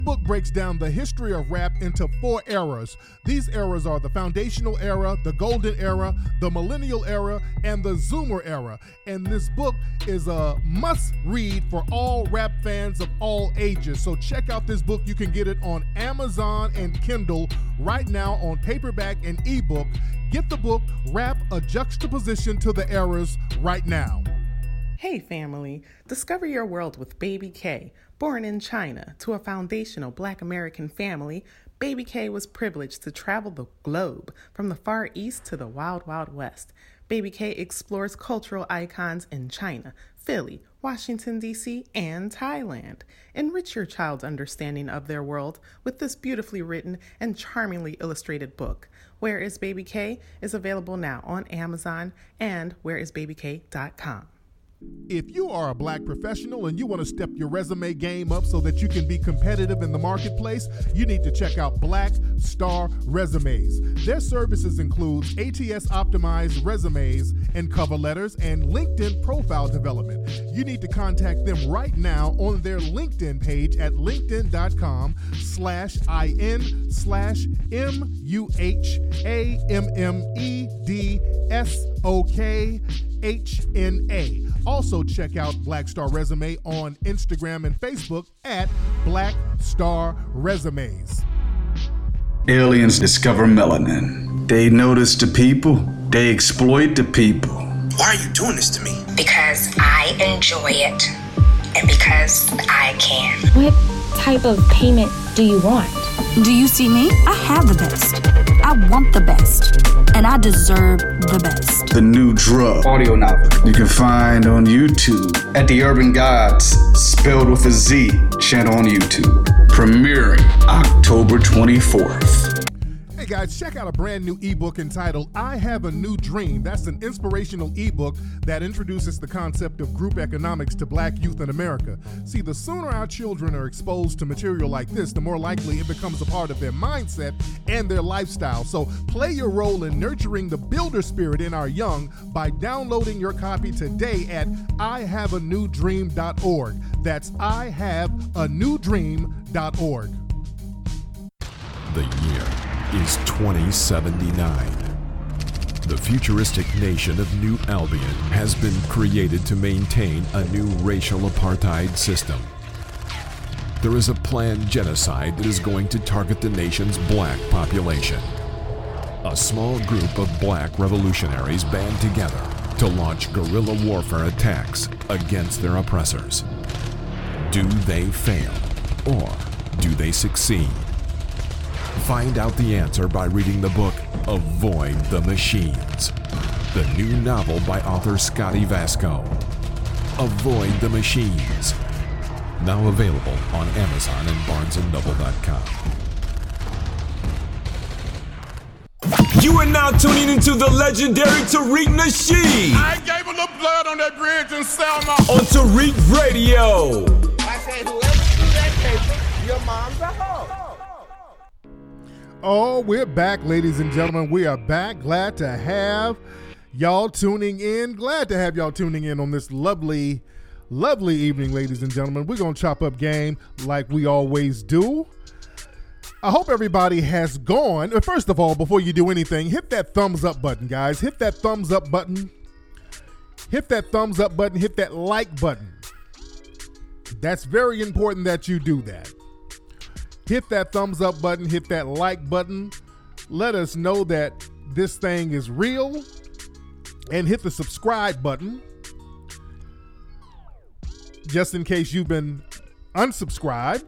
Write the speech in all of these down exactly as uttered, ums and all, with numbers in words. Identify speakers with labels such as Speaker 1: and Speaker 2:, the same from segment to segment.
Speaker 1: book breaks down the history of rap into four eras. These eras are the foundational era, the golden era, the millennial era, and the zoomer era. And this book is a must read for all rap fans of all ages. So check out this book. You can get it on Amazon and Kindle right now on paperback and ebook. Get the book, Rap: A Juxtaposition to the Eras, right now.
Speaker 2: Hey family, discover your world with Baby K. Born in China to a foundational Black American family, Baby K was privileged to travel the globe from the Far East to the Wild Wild West. Baby K explores cultural icons in China, Philly, Washington, D C, and Thailand. Enrich your child's understanding of their world with this beautifully written and charmingly illustrated book. Where is Baby K is available now on Amazon and where is baby k dot com.
Speaker 1: If you are a Black professional and you want to step your resume game up so that you can be competitive in the marketplace, you need to check out Black Star Resumes. Their services include A T S-optimized resumes and cover letters and LinkedIn profile development. You need to contact them right now on their LinkedIn page at linkedin.com slash in slash M-U-H-A-M-M-E-D-S-O-K H N A. Also check out Black Star Resume on Instagram and Facebook at Black Star Resumes.
Speaker 3: Aliens discover melanin. They notice the people. They exploit the people.
Speaker 4: Why are you doing this to me?
Speaker 5: Because I enjoy it and because I can.
Speaker 6: What type of payment do you want?
Speaker 7: Do you see me? I have the best. I want the best. And I deserve the best.
Speaker 3: The New Drug audio novel you can find on YouTube at The Urban Gods, spelled with a Z, channel on YouTube. Premiering October twenty-fourth.
Speaker 1: Hey guys, check out a brand new ebook entitled I Have a New Dream. That's an inspirational ebook that introduces the concept of group economics to Black youth in America. See, the sooner our children are exposed to material like this, the more likely it becomes a part of their mindset and their lifestyle. So play your role in nurturing the builder spirit in our young by downloading your copy today at I have a new dream dot org. That's I have a new dream dot org.
Speaker 8: The year is twenty seventy-nine. The futuristic nation of New Albion has been created to maintain a new racial apartheid system. There is a planned genocide that is going to target the nation's Black population. A small group of Black revolutionaries band together to launch guerrilla warfare attacks against their oppressors. Do they fail, or do they succeed? Find out the answer by reading the book Avoid the Machines, the new novel by author Scotty Vasco. Avoid the Machines, now available on Amazon and barnes and noble dot com.
Speaker 9: You are now tuning into the legendary Tariq Nasheed.
Speaker 10: I gave a little blood on that bridge in Selma.
Speaker 9: On Tariq Radio.
Speaker 10: I said, whoever threw that paper, your mom's a hoe.
Speaker 1: Oh, we're back, ladies and gentlemen. We are back. Glad to have y'all tuning in. Glad to have y'all tuning in on this lovely, lovely evening, ladies and gentlemen. We're going to chop up game like we always do. I hope everybody has gone. First of all, before you do anything, hit that thumbs up button, guys. Hit that thumbs up button. Hit that thumbs up button. Hit that like button. That's very important that you do that. Hit that thumbs up button, hit that like button. Let us know that this thing is real. And hit the subscribe button, just in case you've been unsubscribed.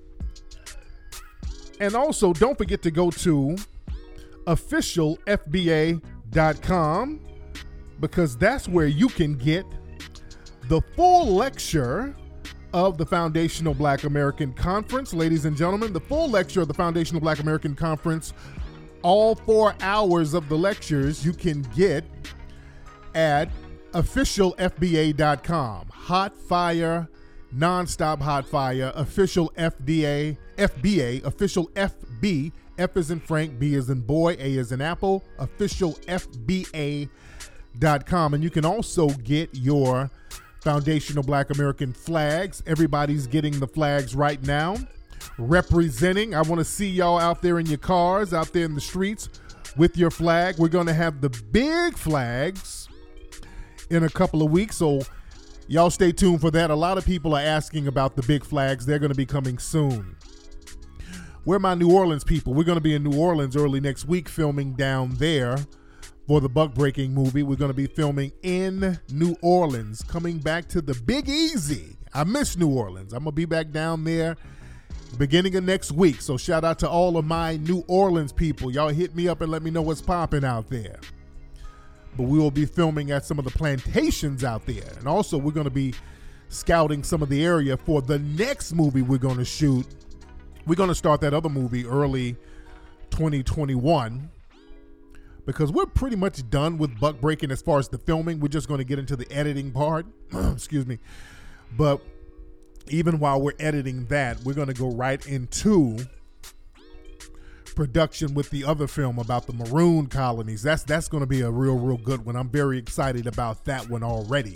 Speaker 1: And also, don't forget to go to official f b a dot com because that's where you can get the full lecture of the Foundational Black American Conference. Ladies and gentlemen, the full lecture of the Foundational Black American Conference, all four hours of the lectures you can get at official f b a dot com. Hot fire, nonstop hot fire, official F D A, F B A, official F B, F is in Frank, B is in boy, A is in apple, official f b a dot com. And you can also get your Foundational Black American flags. Everybody's getting the flags right now. representing. I want to see y'all out there in your cars, out there in the streets with your flag. We're going to have the big flags in a couple of weeks, so y'all stay tuned for that. A lot of people are asking about the big flags. They're going to be coming soon. Where are my New Orleans people? We're going to be in New Orleans early next week filming down there for the Buck Breaking movie. We're going to be filming in New Orleans, coming back to the Big Easy. I miss New Orleans. I'm going to be back down there beginning of next week. So shout out to all of my New Orleans people. Y'all hit me up and let me know what's popping out there. But we will be filming at some of the plantations out there. And also we're going to be scouting some of the area for the next movie we're going to shoot. We're going to start that other movie early twenty twenty-one because we're pretty much done with Buck Breaking as far as the filming. We're just going to get into the editing part. Excuse me. But even while we're editing that, we're going to go right into production with the other film about the Maroon colonies. That's that's going to be a real, real good one. I'm very excited about that one already.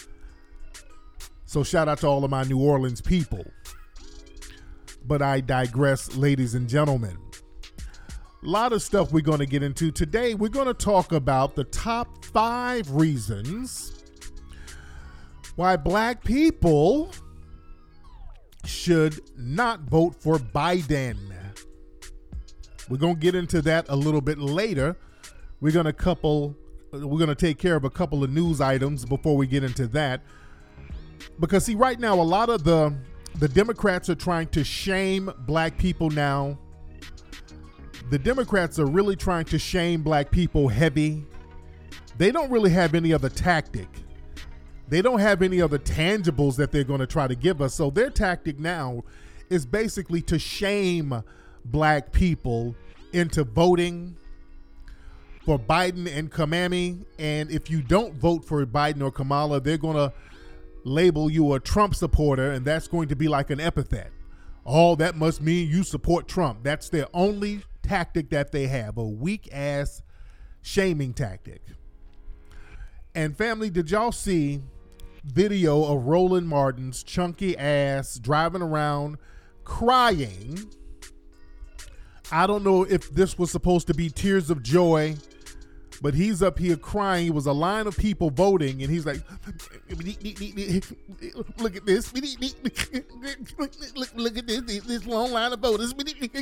Speaker 1: So shout out to all of my New Orleans people. But I digress, ladies and gentlemen. A lot of stuff we're going to get into today. We're going to talk about the top five reasons why black people should not vote for Biden. We're going to get into that a little bit later. We're going to couple we're going to take care of a couple of news items before we get into that. Because see, right now a lot of the the Democrats are trying to shame black people now. The Democrats are really trying to shame black people heavy. They don't really have any other tactic. They don't have any other tangibles that they're going to try to give us. So their tactic now is basically to shame black people into voting for Biden and Kamala. And if you don't vote for Biden or Kamala, they're going to label you a Trump supporter, and that's going to be like an epithet. Oh, that must mean you support Trump. That's their only tactic that they have, a weak-ass shaming tactic. And family, did y'all see video of Roland Martin's chunky ass driving around crying? I don't know if this was supposed to be tears of joy, but he's up here crying. It was a line of people voting, and he's like, look at this. Look, look at this, this long line of voters.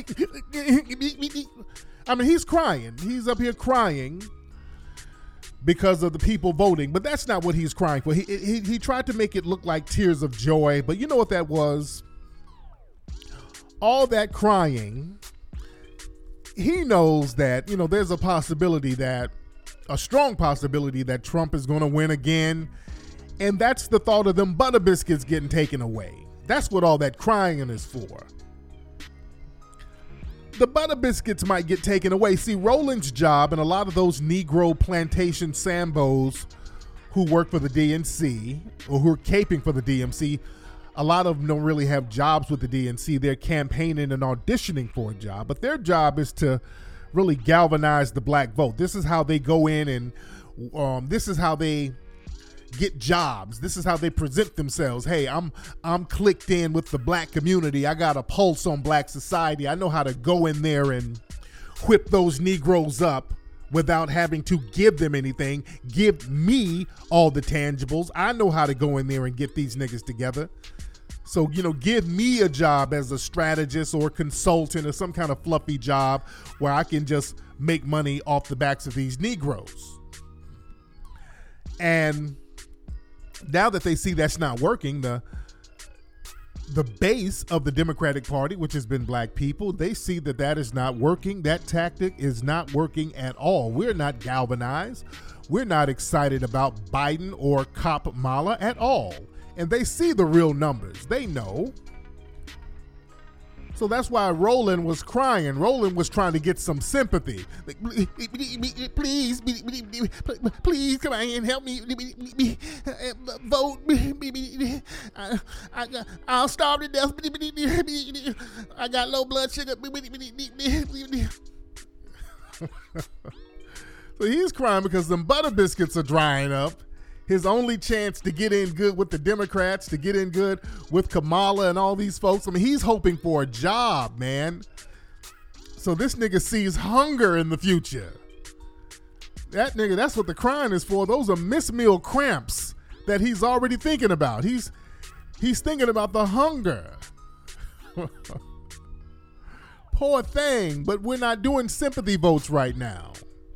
Speaker 1: I mean, he's crying. He's up here crying because of the people voting, but that's not what he's crying for. He, he, he tried to make it look like tears of joy, but you know what that was? All that crying, he knows that, you know, there's a possibility that a strong possibility that Trump is going to win again. And that's the thought of them butter biscuits getting taken away. That's what all that crying is for. The butter biscuits might get taken away. See, Roland's job and a lot of those Negro plantation Sambos who work for the D N C or who are caping for the D M C, a lot of them don't really have jobs with the D N C. They're campaigning and auditioning for a job, but their job is to really galvanize the black vote. This is how they go in and um, this is how they get jobs. This is how they present themselves. Hey, I'm I'm clicked in with the black community. I got a pulse on black society. I know how to go in there and whip those Negroes up without having to give them anything. Give me all the tangibles. I know how to go in there and get these niggas together. So, you know, give me a job as a strategist or consultant or some kind of fluffy job where I can just make money off the backs of these Negroes. And now that they see that's not working, the the base of the Democratic Party, which has been black people, they see that that is not working. That tactic is not working at all. We're not galvanized. We're not excited about Biden or Kamala at all. And they see the real numbers. They know. So that's why Roland was crying. Roland was trying to get some sympathy. Like, please, please come on and help me vote. I, I, I'll starve to death. I got low blood sugar. So he's crying because them butter biscuits are drying up. his only chance to get in good with the Democrats, to get in good with Kamala and all these folks. I mean, he's hoping for a job, man. So this nigga sees hunger in the future. That nigga, that's what the crying is for. Those are Miss Meal cramps that he's already thinking about. He's he's thinking about the hunger. Poor thing, but we're not doing sympathy votes right now.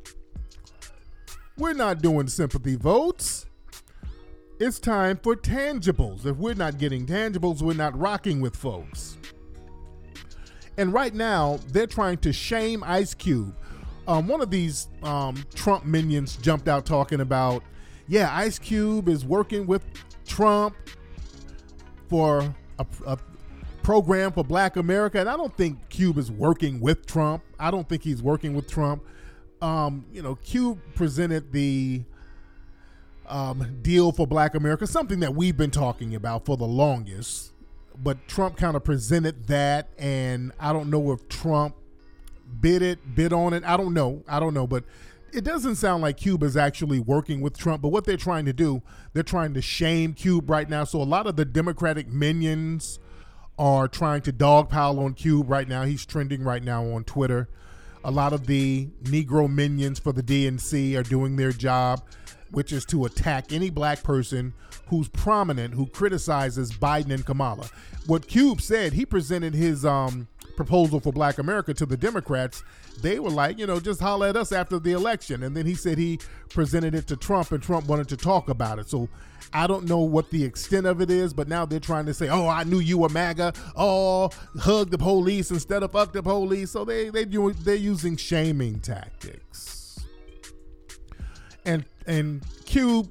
Speaker 1: We're not doing sympathy votes. It's time for tangibles. If we're not getting tangibles, we're not rocking with folks. And right now, they're trying to shame Ice Cube. Um, one of these um, Trump minions jumped out talking about, yeah, Ice Cube is working with Trump for a, a program for Black America. And I don't think Cube is working with Trump. I don't think he's working with Trump. Um, you know, Cube presented the um, deal for Black America, something that we've been talking about for the longest. But Trump kind of presented that, and I don't know if Trump bid it, bid on it. I don't know. I don't know. But it doesn't sound like Cube is actually working with Trump. But what they're trying to do, they're trying to shame Cube right now. So a lot of the Democratic minions are trying to dogpile on Cube right now. He's trending right now on Twitter. A lot of the Negro minions for the D N C are doing their job, which is to attack any black person who's prominent, who criticizes Biden and Kamala. What Cube said, he presented his um, proposal for Black America to the Democrats. They were like, you know, just holler at us after the election. And then he said he presented it to Trump, and Trump wanted to talk about it. So I don't know what the extent of it is, but now they're trying to say, oh, I knew you were MAGA. Oh, hug the police instead of fuck the police. So they, they do, they're using shaming tactics. And and Cube,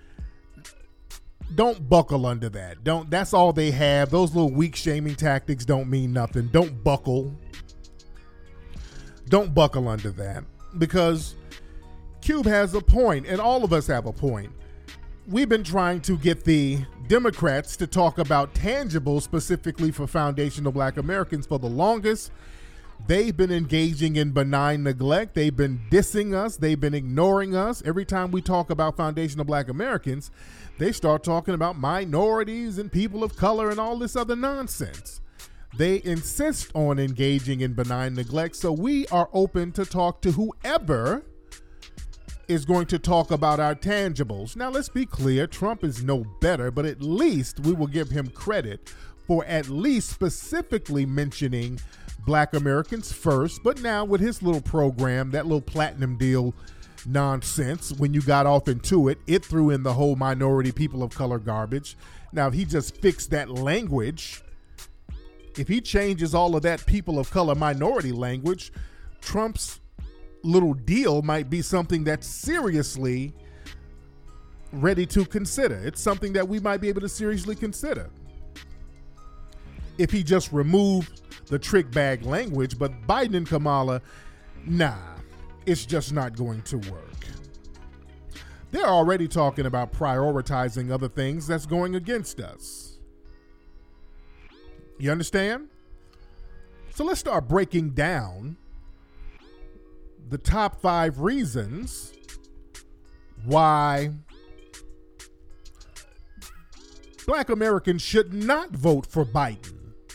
Speaker 1: don't buckle under that. Don't. That's all they have. Those little weak shaming tactics don't mean nothing. Don't buckle. Don't buckle under that, because Cube has a point, and all of us have a point. We've been trying to get the Democrats to talk about tangibles specifically for foundational Black Americans for the longest. They've been engaging in benign neglect. They've been dissing us. They've been ignoring us. Every time we talk about foundational Black Americans, they start talking about minorities and people of color and all this other nonsense. They insist on engaging in benign neglect. So we are open to talk to whoever is going to talk about our tangibles. Now, let's be clear. Trump is no better, but at least we will give him credit for at least specifically mentioning Black Americans first. But now with his little program, that little platinum deal nonsense, when you got off into it, it threw in the whole minority people of color garbage. Now, if he just fixed that language, if he changes all of that people of color minority language, Trump's little deal might be something that's seriously ready to consider. It's something that we might be able to seriously consider if he just removed the trick bag language. But Biden and Kamala, nah, it's just not going to work. They're already talking about prioritizing other things that's going against us. You understand? So let's start breaking down the top five reasons why Black Americans should not vote for Biden.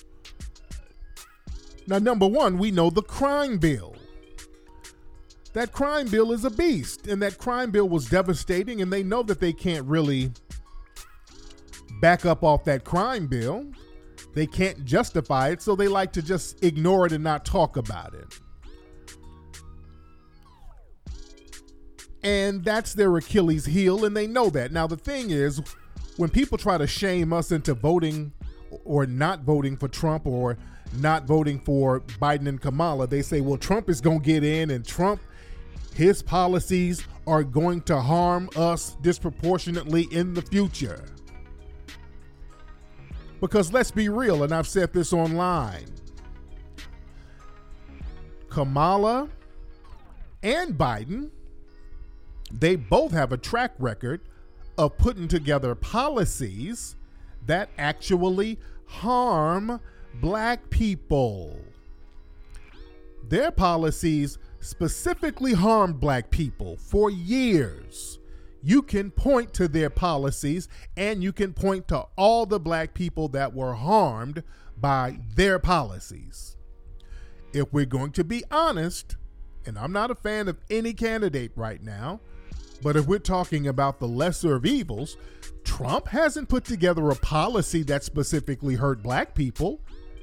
Speaker 1: Now, number one, we know the crime bill. That crime bill is a beast, and that crime bill was devastating, and they know that they can't really back up off that crime bill. They can't justify it, so they like to just ignore it and not talk about it. And that's their Achilles heel, and they know that. Now, the thing is, when people try to shame us into voting or not voting for Trump or not voting for Biden and Kamala, they say, well, Trump is going to get in, and Trump, his policies are going to harm us disproportionately in the future. Because let's be real, and I've said this online, Kamala and Biden, they both have a track record of putting together policies that actually harm Black people. Their policies specifically harmed Black people for years. you can point to their policies and you can point to all the black people that were harmed by their policies. If we're going to be honest, and I'm not a fan of any candidate right now, but if we're talking about the lesser of evils, Trump hasn't put together a policy that specifically hurt black people.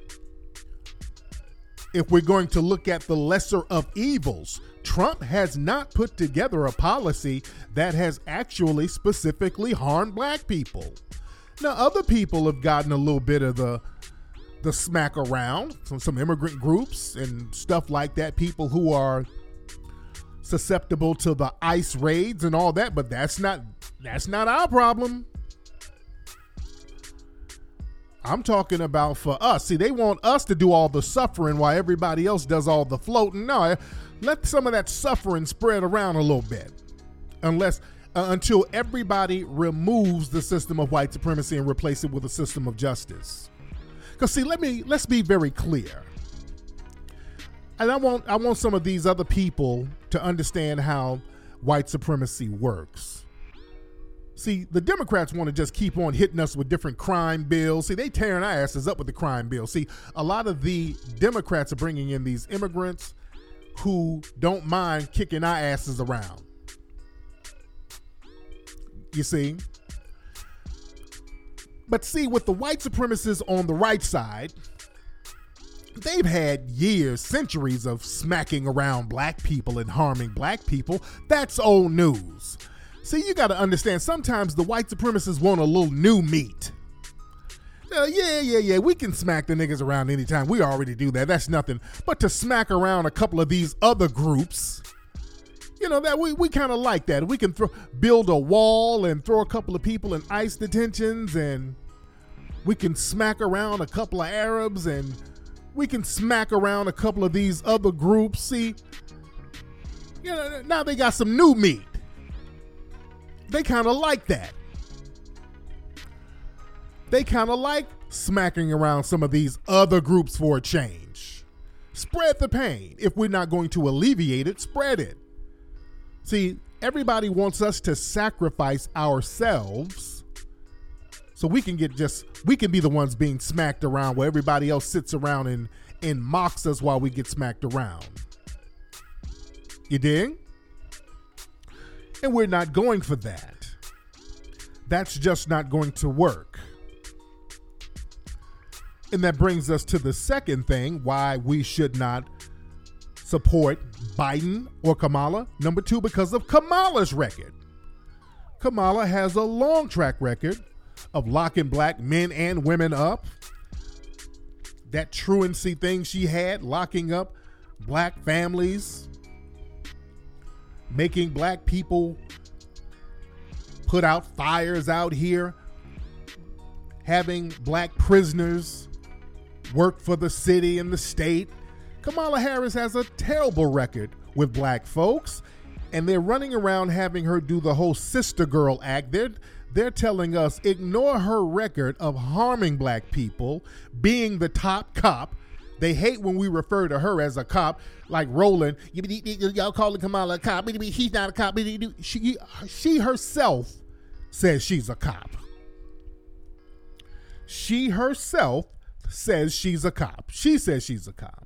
Speaker 1: If we're going to look at the lesser of evils, Trump has not put together a policy that has actually specifically harmed black people. Now, other people have gotten a little bit of the the smack around, some, some immigrant groups and stuff like that, people who are susceptible to the ICE raids and all that, but that's not that's not our problem. I'm talking about for us. See, they want us to do all the suffering while everybody else does all the floating. No, let some of that suffering spread around a little bit, unless uh, until everybody removes the system of white supremacy and replace it with a system of justice. Because see, let me let's be very clear. And I want I want some of these other people to understand how white supremacy works. See, the Democrats want to just keep on hitting us with different crime bills. See, they tearing our asses up with the crime bill. See, a lot of the Democrats are bringing in these immigrants who don't mind kicking our asses around. You see? But see, with the white supremacists on the right side, they've had years, centuries of smacking around black people and harming black people. That's old news. See, you got to understand, sometimes the white supremacists want a little new meat. Uh, yeah, yeah, yeah, we can smack the niggas around anytime. We already do that. That's nothing. But to smack around a couple of these other groups, you know, that we, we kind of like that. We can throw, build a wall and throw a couple of people in ICE detentions, and we can smack around a couple of Arabs, and we can smack around a couple of these other groups. See, you know, now they got some new meat. They kind of like that. They kind of like smacking around some of these other groups for a change. Spread the pain. If we're not going to alleviate it, spread it. See, everybody wants us to sacrifice ourselves so we can get just, we can be the ones being smacked around where everybody else sits around and, and mocks us while we get smacked around. You dig? And we're not going for that. That's just not going to work. And that brings us to the second thing, why we should not support Biden or Kamala. Number two, because of Kamala's record. Kamala has a long track record of locking black men and women up. That truancy thing she had, locking up black families, making black people put out fires out here, having black prisoners work for the city and the state. Kamala Harris has a terrible record with black folks, and they're running around having her do the whole sister girl act. They're, they're telling us, ignore her record of harming black people, being the top cop. They hate when we refer to her as a cop, like Roland. Y'all calling Kamala a cop. She's not a cop. She, she herself says she's a cop. She herself says she's a cop. She says she's a cop.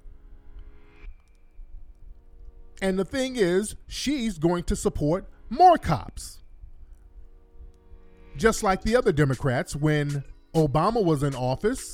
Speaker 1: And the thing is, she's going to support more cops. Just like the other Democrats, when Obama was in office,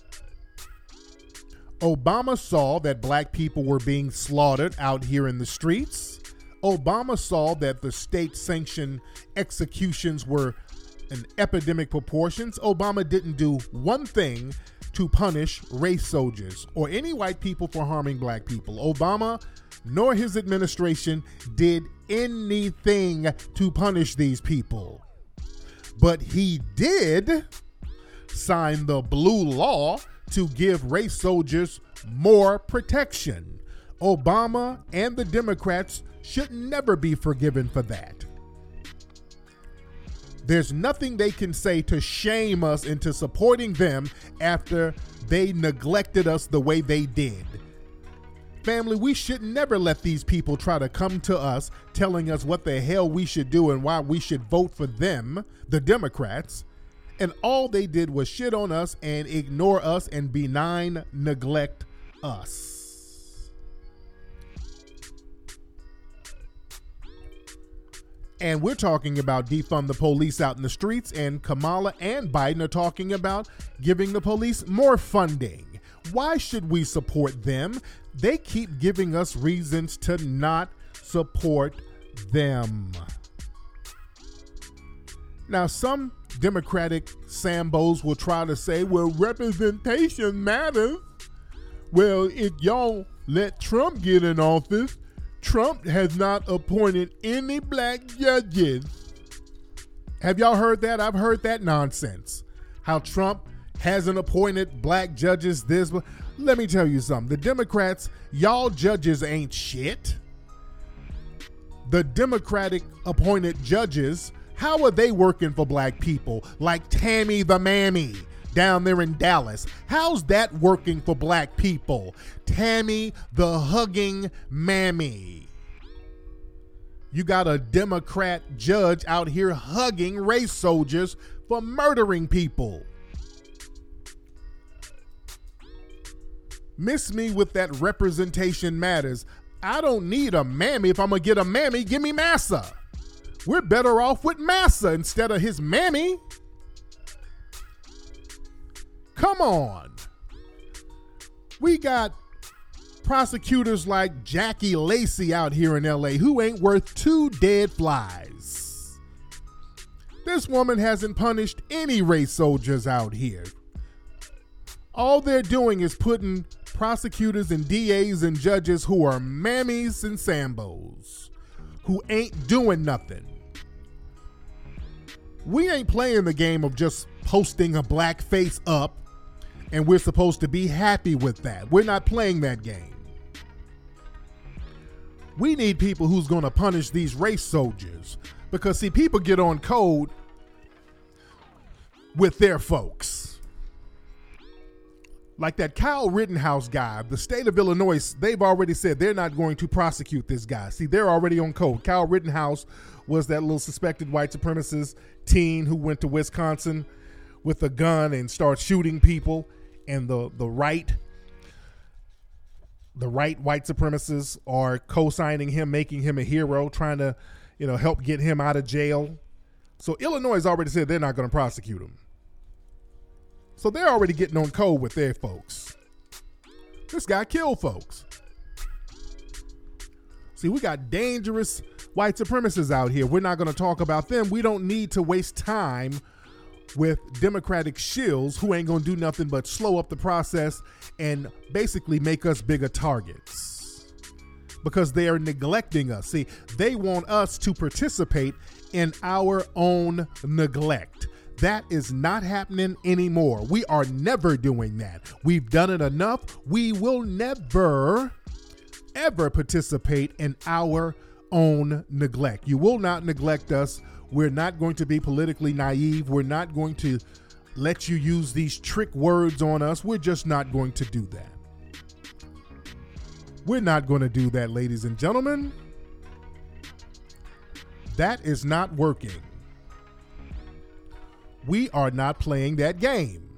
Speaker 1: Obama saw that black people were being slaughtered out here in the streets. Obama saw that the state-sanctioned executions were in epidemic proportions. Obama didn't do one thing to punish race soldiers or any white people for harming black people. Obama nor his administration did anything to punish these people. But he did sign the blue law to give race soldiers more protection. Obama and the Democrats should never be forgiven for that. There's nothing they can say to shame us into supporting them after they neglected us the way they did. Family, we should never let these people try to come to us telling us what the hell we should do and why we should vote for them, the Democrats. And all they did was shit on us and ignore us and benign neglect us. And we're talking about defund the police out in the streets, and Kamala and Biden are talking about giving the police more funding. Why should we support them? They keep giving us reasons to not support them. Now, some Democratic Sambos will try to say, well, representation matters. Well, if y'all let Trump get in office, Trump has not appointed any black judges. Have y'all heard that? I've heard that nonsense. How Trump hasn't appointed black judges this. Let me tell you something. The Democrats, y'all judges ain't shit. The Democratic appointed judges, how are they working for black people? Like Tammy the Mammy down there in Dallas. How's that working for black people? Tammy the hugging mammy. You got a Democrat judge out here hugging race soldiers for murdering people. Miss me with that representation matters. I don't need a mammy. If I'm going to get a mammy, give me Massa. We're better off with Massa instead of his mammy. Come on. We got prosecutors like Jackie Lacey out here in L A who ain't worth two dead flies. This woman hasn't punished any race soldiers out here. All they're doing is putting prosecutors and D As and judges who are mammies and sambos, who ain't doing nothing. We ain't playing the game of just posting a black face up and we're supposed to be happy with that. We're not playing that game. We need people who's going to punish these race soldiers, because see, people get on code with their folks. Like that Kyle Rittenhouse guy, the state of Illinois, they've already said they're not going to prosecute this guy. See, they're already on code. Kyle Rittenhouse was that little suspected white supremacist teen who went to Wisconsin with a gun and started shooting people. And the, the right, the right white supremacists are co-signing him, making him a hero, trying to, you know, help get him out of jail. So Illinois has already said they're not going to prosecute him. So they're already getting on code with their folks. This guy killed folks. See, we got dangerous white supremacists out here. We're not going to talk about them. We don't need to waste time with Democratic shills who ain't going to do nothing but slow up the process and basically make us bigger targets, because they are neglecting us. See, they want us to participate in our own neglect. That is not happening anymore. We are never doing that. We've done it enough. We will never, ever participate in our own neglect. You will not neglect us. We're not going to be politically naive. We're not going to let you use these trick words on us. We're just not going to do that. We're not going to do that, ladies and gentlemen. That is not working. We are not playing that game.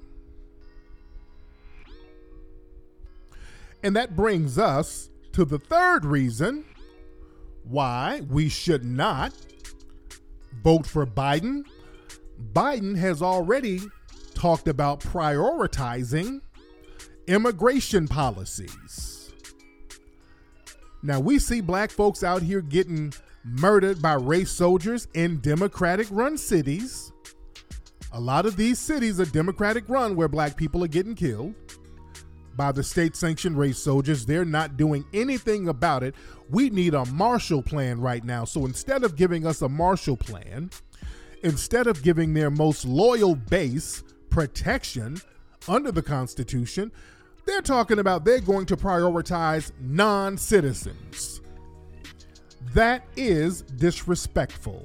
Speaker 1: And that brings us to the third reason why we should not vote for Biden. Biden has already talked about prioritizing immigration policies. Now, we see black folks out here getting murdered by race soldiers in Democratic-run cities. A lot of these cities are Democratic-run, where black people are getting killed by the state-sanctioned race soldiers. They're not doing anything about it. We need a Marshall Plan right now. So instead of giving us a Marshall Plan, instead of giving their most loyal base protection under the Constitution, they're talking about they're going to prioritize non-citizens. That is disrespectful.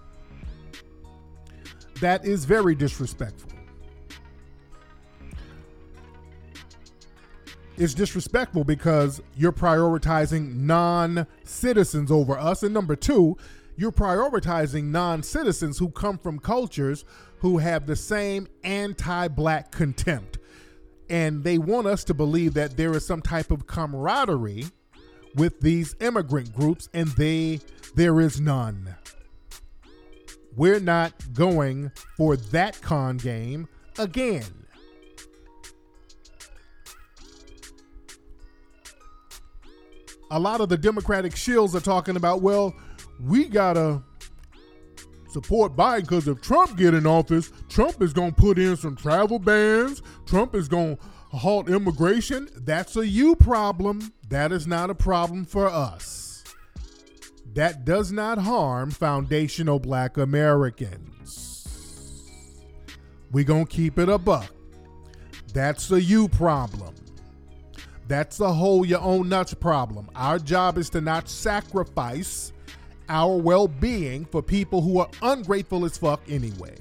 Speaker 1: That is very disrespectful. it's disrespectful because you're prioritizing non-citizens over us. And number two, you're prioritizing non-citizens who come from cultures who have the same anti-black contempt. And they want us to believe that there is some type of camaraderie with these immigrant groups, and they there is none. We're not going for that con game again. A lot of the Democratic shills are talking about, well, we gotta support Biden because if Trump get in office, Trump is gonna put in some travel bans. Trump is gonna halt immigration. That's a you problem. That is not a problem for us. That does not harm foundational black Americans. We gonna keep it a buck. That's a you problem. That's a hold your own nuts problem. Our job is to not sacrifice our well-being for people who are ungrateful as fuck anyway.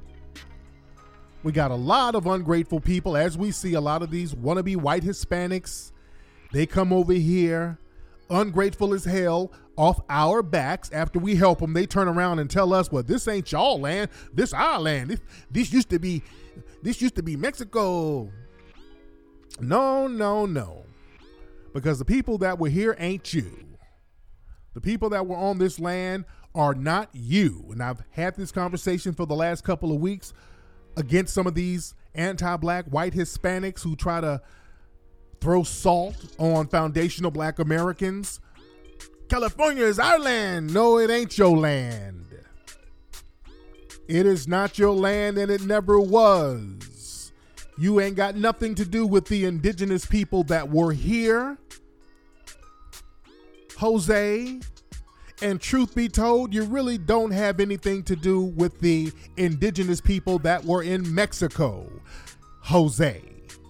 Speaker 1: We got a lot of ungrateful people, as we see a lot of these wannabe white Hispanics. They come over here, ungrateful as hell, off our backs. After we help them, they turn around and tell us, well, this ain't y'all land, this our land. This, this used to be, this used to be Mexico. No, no, no. Because the people that were here ain't you. The people that were on this land are not you. And I've had this conversation for the last couple of weeks against some of these anti-black white Hispanics who try to throw salt on foundational black Americans. California is our land. No, it ain't your land. It is not your land, and it never was. You ain't got nothing to do with the indigenous people that were here. Jose, and truth be told, you really don't have anything to do with the indigenous people that were in Mexico. Jose.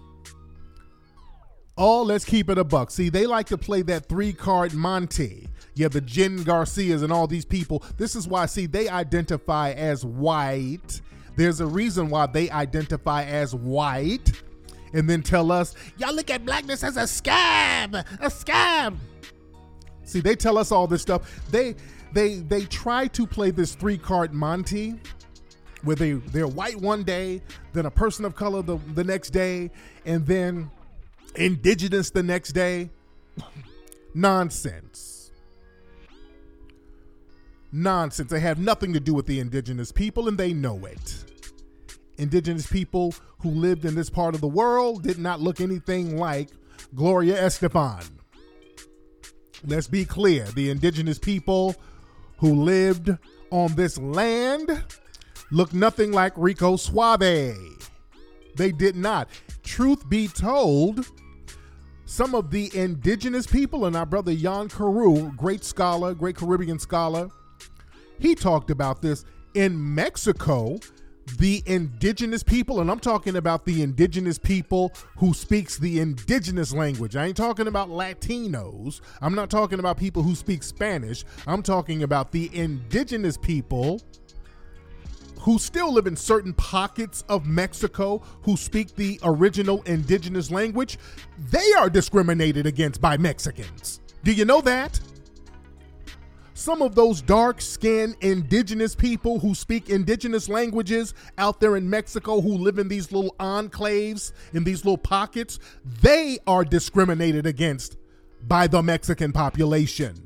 Speaker 1: Oh, let's keep it a buck. See, they like to play that three-card Monte. Yeah, the Jen Garcias and all these people. This is why, see, they identify as white. There's a reason why they identify as white. And then tell us, y'all look at blackness as a scab, a scab. See, they tell us all this stuff. They they they try to play this three-card Monte where they, they're white one day, then a person of color the, the next day, and then indigenous the next day. Nonsense. Nonsense. They have nothing to do with the indigenous people, and they know it. Indigenous people who lived in this part of the world did not look anything like Gloria Estefan. Let's be clear. The indigenous people who lived on this land look nothing like Rico Suave. They did not. Truth be told, some of the indigenous people, and our brother Jan Carew, great scholar, great Caribbean scholar, he talked about this. In Mexico, the indigenous people, and I'm talking about the indigenous people who speaks the indigenous language. I ain't talking about Latinos. I'm not talking about people who speak Spanish. I'm talking about the indigenous people who still live in certain pockets of Mexico who speak the original indigenous language. They are discriminated against by Mexicans. Do you know that? Some of those dark-skinned indigenous people who speak indigenous languages out there in Mexico who live in these little enclaves, in these little pockets, they are discriminated against by the Mexican population.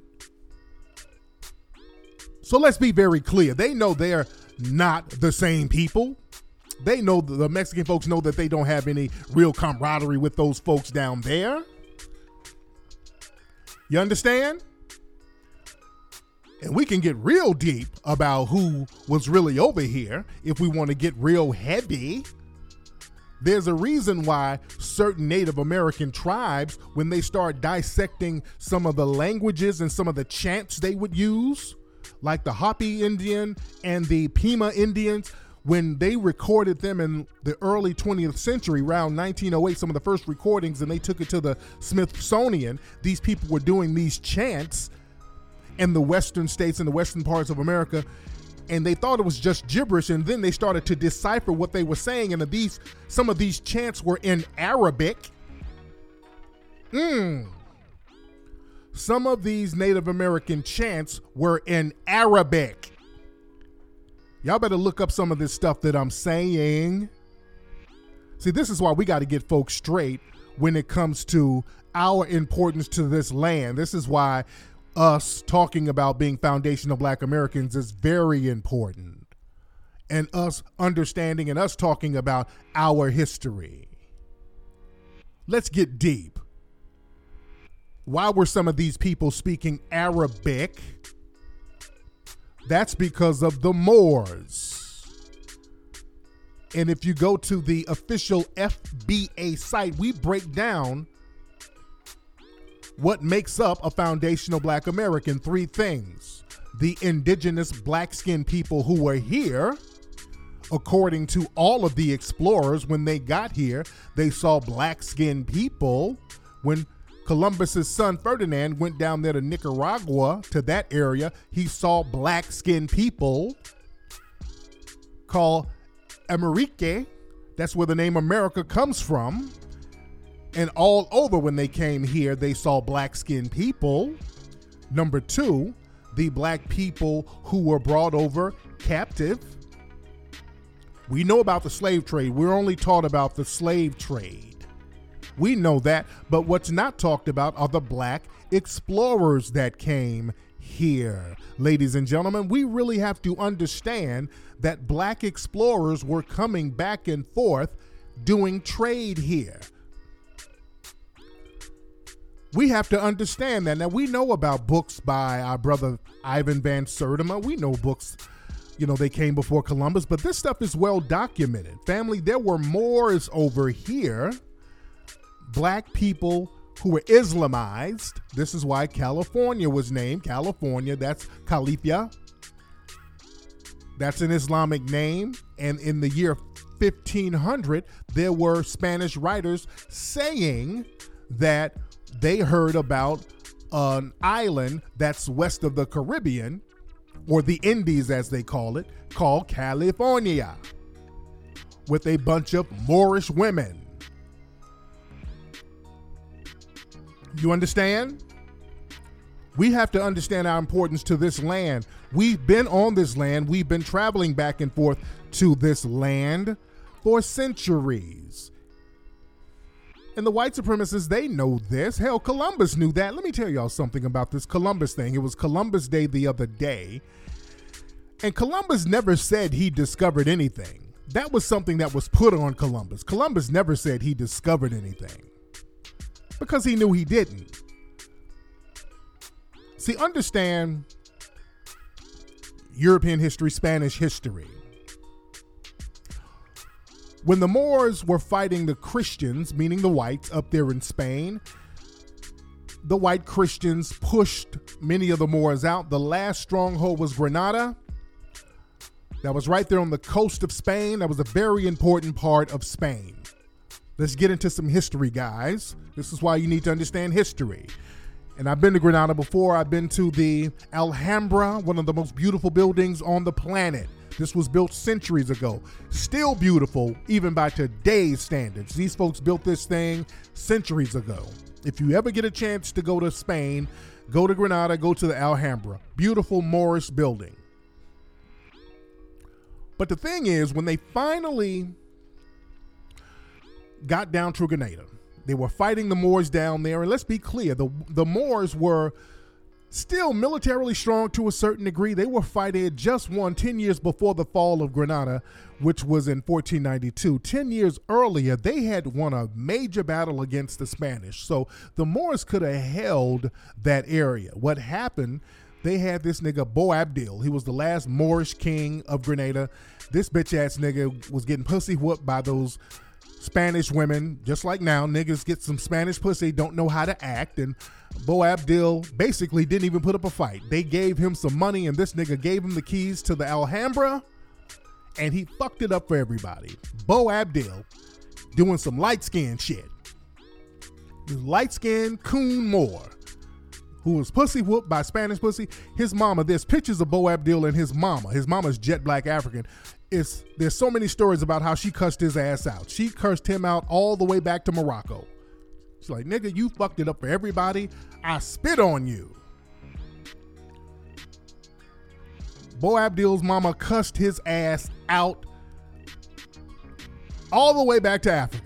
Speaker 1: So let's be very clear. They know they're not the same people. They know, the Mexican folks know that they don't have any real camaraderie with those folks down there. You understand? And we can get real deep about who was really over here if we want to get real heavy. There's a reason why certain Native American tribes, when they start dissecting some of the languages and some of the chants they would use, like the Hopi Indian and the Pima Indians, when they recorded them in the early twentieth century, around nineteen oh eight, some of the first recordings, and they took it to the Smithsonian, these people were doing these chants in the western states, in the western parts of America, and they thought it was just gibberish, and then they started to decipher what they were saying, and these some of these chants were in Arabic, Mm. Some of these Native American chants were in Arabic. Y'all better look up some of this stuff that I'm saying. See, this is why we got to get folks straight when it comes to our importance to this land. This is why us talking about being foundational Black Americans is very important. And us understanding and us talking about our history. Let's get deep. Why were some of these people speaking Arabic? That's because of the Moors. And if you go to the official F B A site, we break down what makes up a foundational Black American. Three things. The indigenous black-skinned people who were here. According to all of the explorers, when they got here, they saw black-skinned people. When Columbus's son Ferdinand went down there to Nicaragua, to that area, he saw black-skinned people called Amerique. That's where the name America comes from. And all over when they came here, they saw black-skinned people. Number two, the black people who were brought over captive. We know about the slave trade. We're only taught about the slave trade. We know that, but what's not talked about are the black explorers that came here. Ladies and gentlemen, we really have to understand that black explorers were coming back and forth doing trade here. We have to understand that. Now, we know about books by our brother Ivan Van Sertima. We know books, you know, they came before Columbus, but this stuff is well documented. Family, there were Moors over here. Black people who were Islamized. This is why California was named California. That's Califia. That's an Islamic name. And in the year fifteen hundred, there were Spanish writers saying that they heard about an island that's west of the Caribbean, or the Indies as they call it, called California, with a bunch of Moorish women. You understand? We have to understand our importance to this land. We've been on this land. We've been traveling back and forth to this land for centuries. And the white supremacists, they know this. Hell, Columbus knew that. Let me tell y'all something about this Columbus thing. It was Columbus Day the other day. And Columbus never said he discovered anything. That was something that was put on Columbus. Columbus never said he discovered anything, because he knew he didn't. See, understand European history, Spanish history. When the Moors were fighting the Christians, meaning the whites, up there in Spain, the white Christians pushed many of the Moors out. The last stronghold was Granada. That was right there on the coast of Spain. That was a very important part of Spain. Let's get into some history, guys. This is why you need to understand history. And I've been to Granada before. I've been to the Alhambra, one of the most beautiful buildings on the planet. This was built centuries ago. Still beautiful, even by today's standards. These folks built this thing centuries ago. If you ever get a chance to go to Spain, go to Granada, go to the Alhambra. Beautiful Moorish building. But the thing is, when they finally got down to Grenada, they were fighting the Moors down there. And let's be clear, the, the Moors were still militarily strong to a certain degree. They were fighting, had just won ten years before the fall of Granada, which was in fourteen ninety-two. ten years earlier, they had won a major battle against the Spanish. So the Moors could have held that area. What happened, they had this nigga Boabdil. He was the last Moorish king of Grenada. This bitch ass nigga was getting pussy whooped by those Spanish women, just like now. Niggas get some Spanish pussy, don't know how to act, and Boabdil basically didn't even put up a fight. They gave him some money, and this nigga gave him the keys to the Alhambra, and he fucked it up for everybody. Boabdil doing some light-skinned shit. This light-skinned coon Moor who was pussy whooped by Spanish pussy. His mama, there's pictures of Boabdil and his mama. His mama's jet black African. It's, there's so many stories about how she cussed his ass out. She cursed him out all the way back to Morocco. She's like, nigga, you fucked it up for everybody. I spit on you. Boabdil's mama cussed his ass out all the way back to Africa.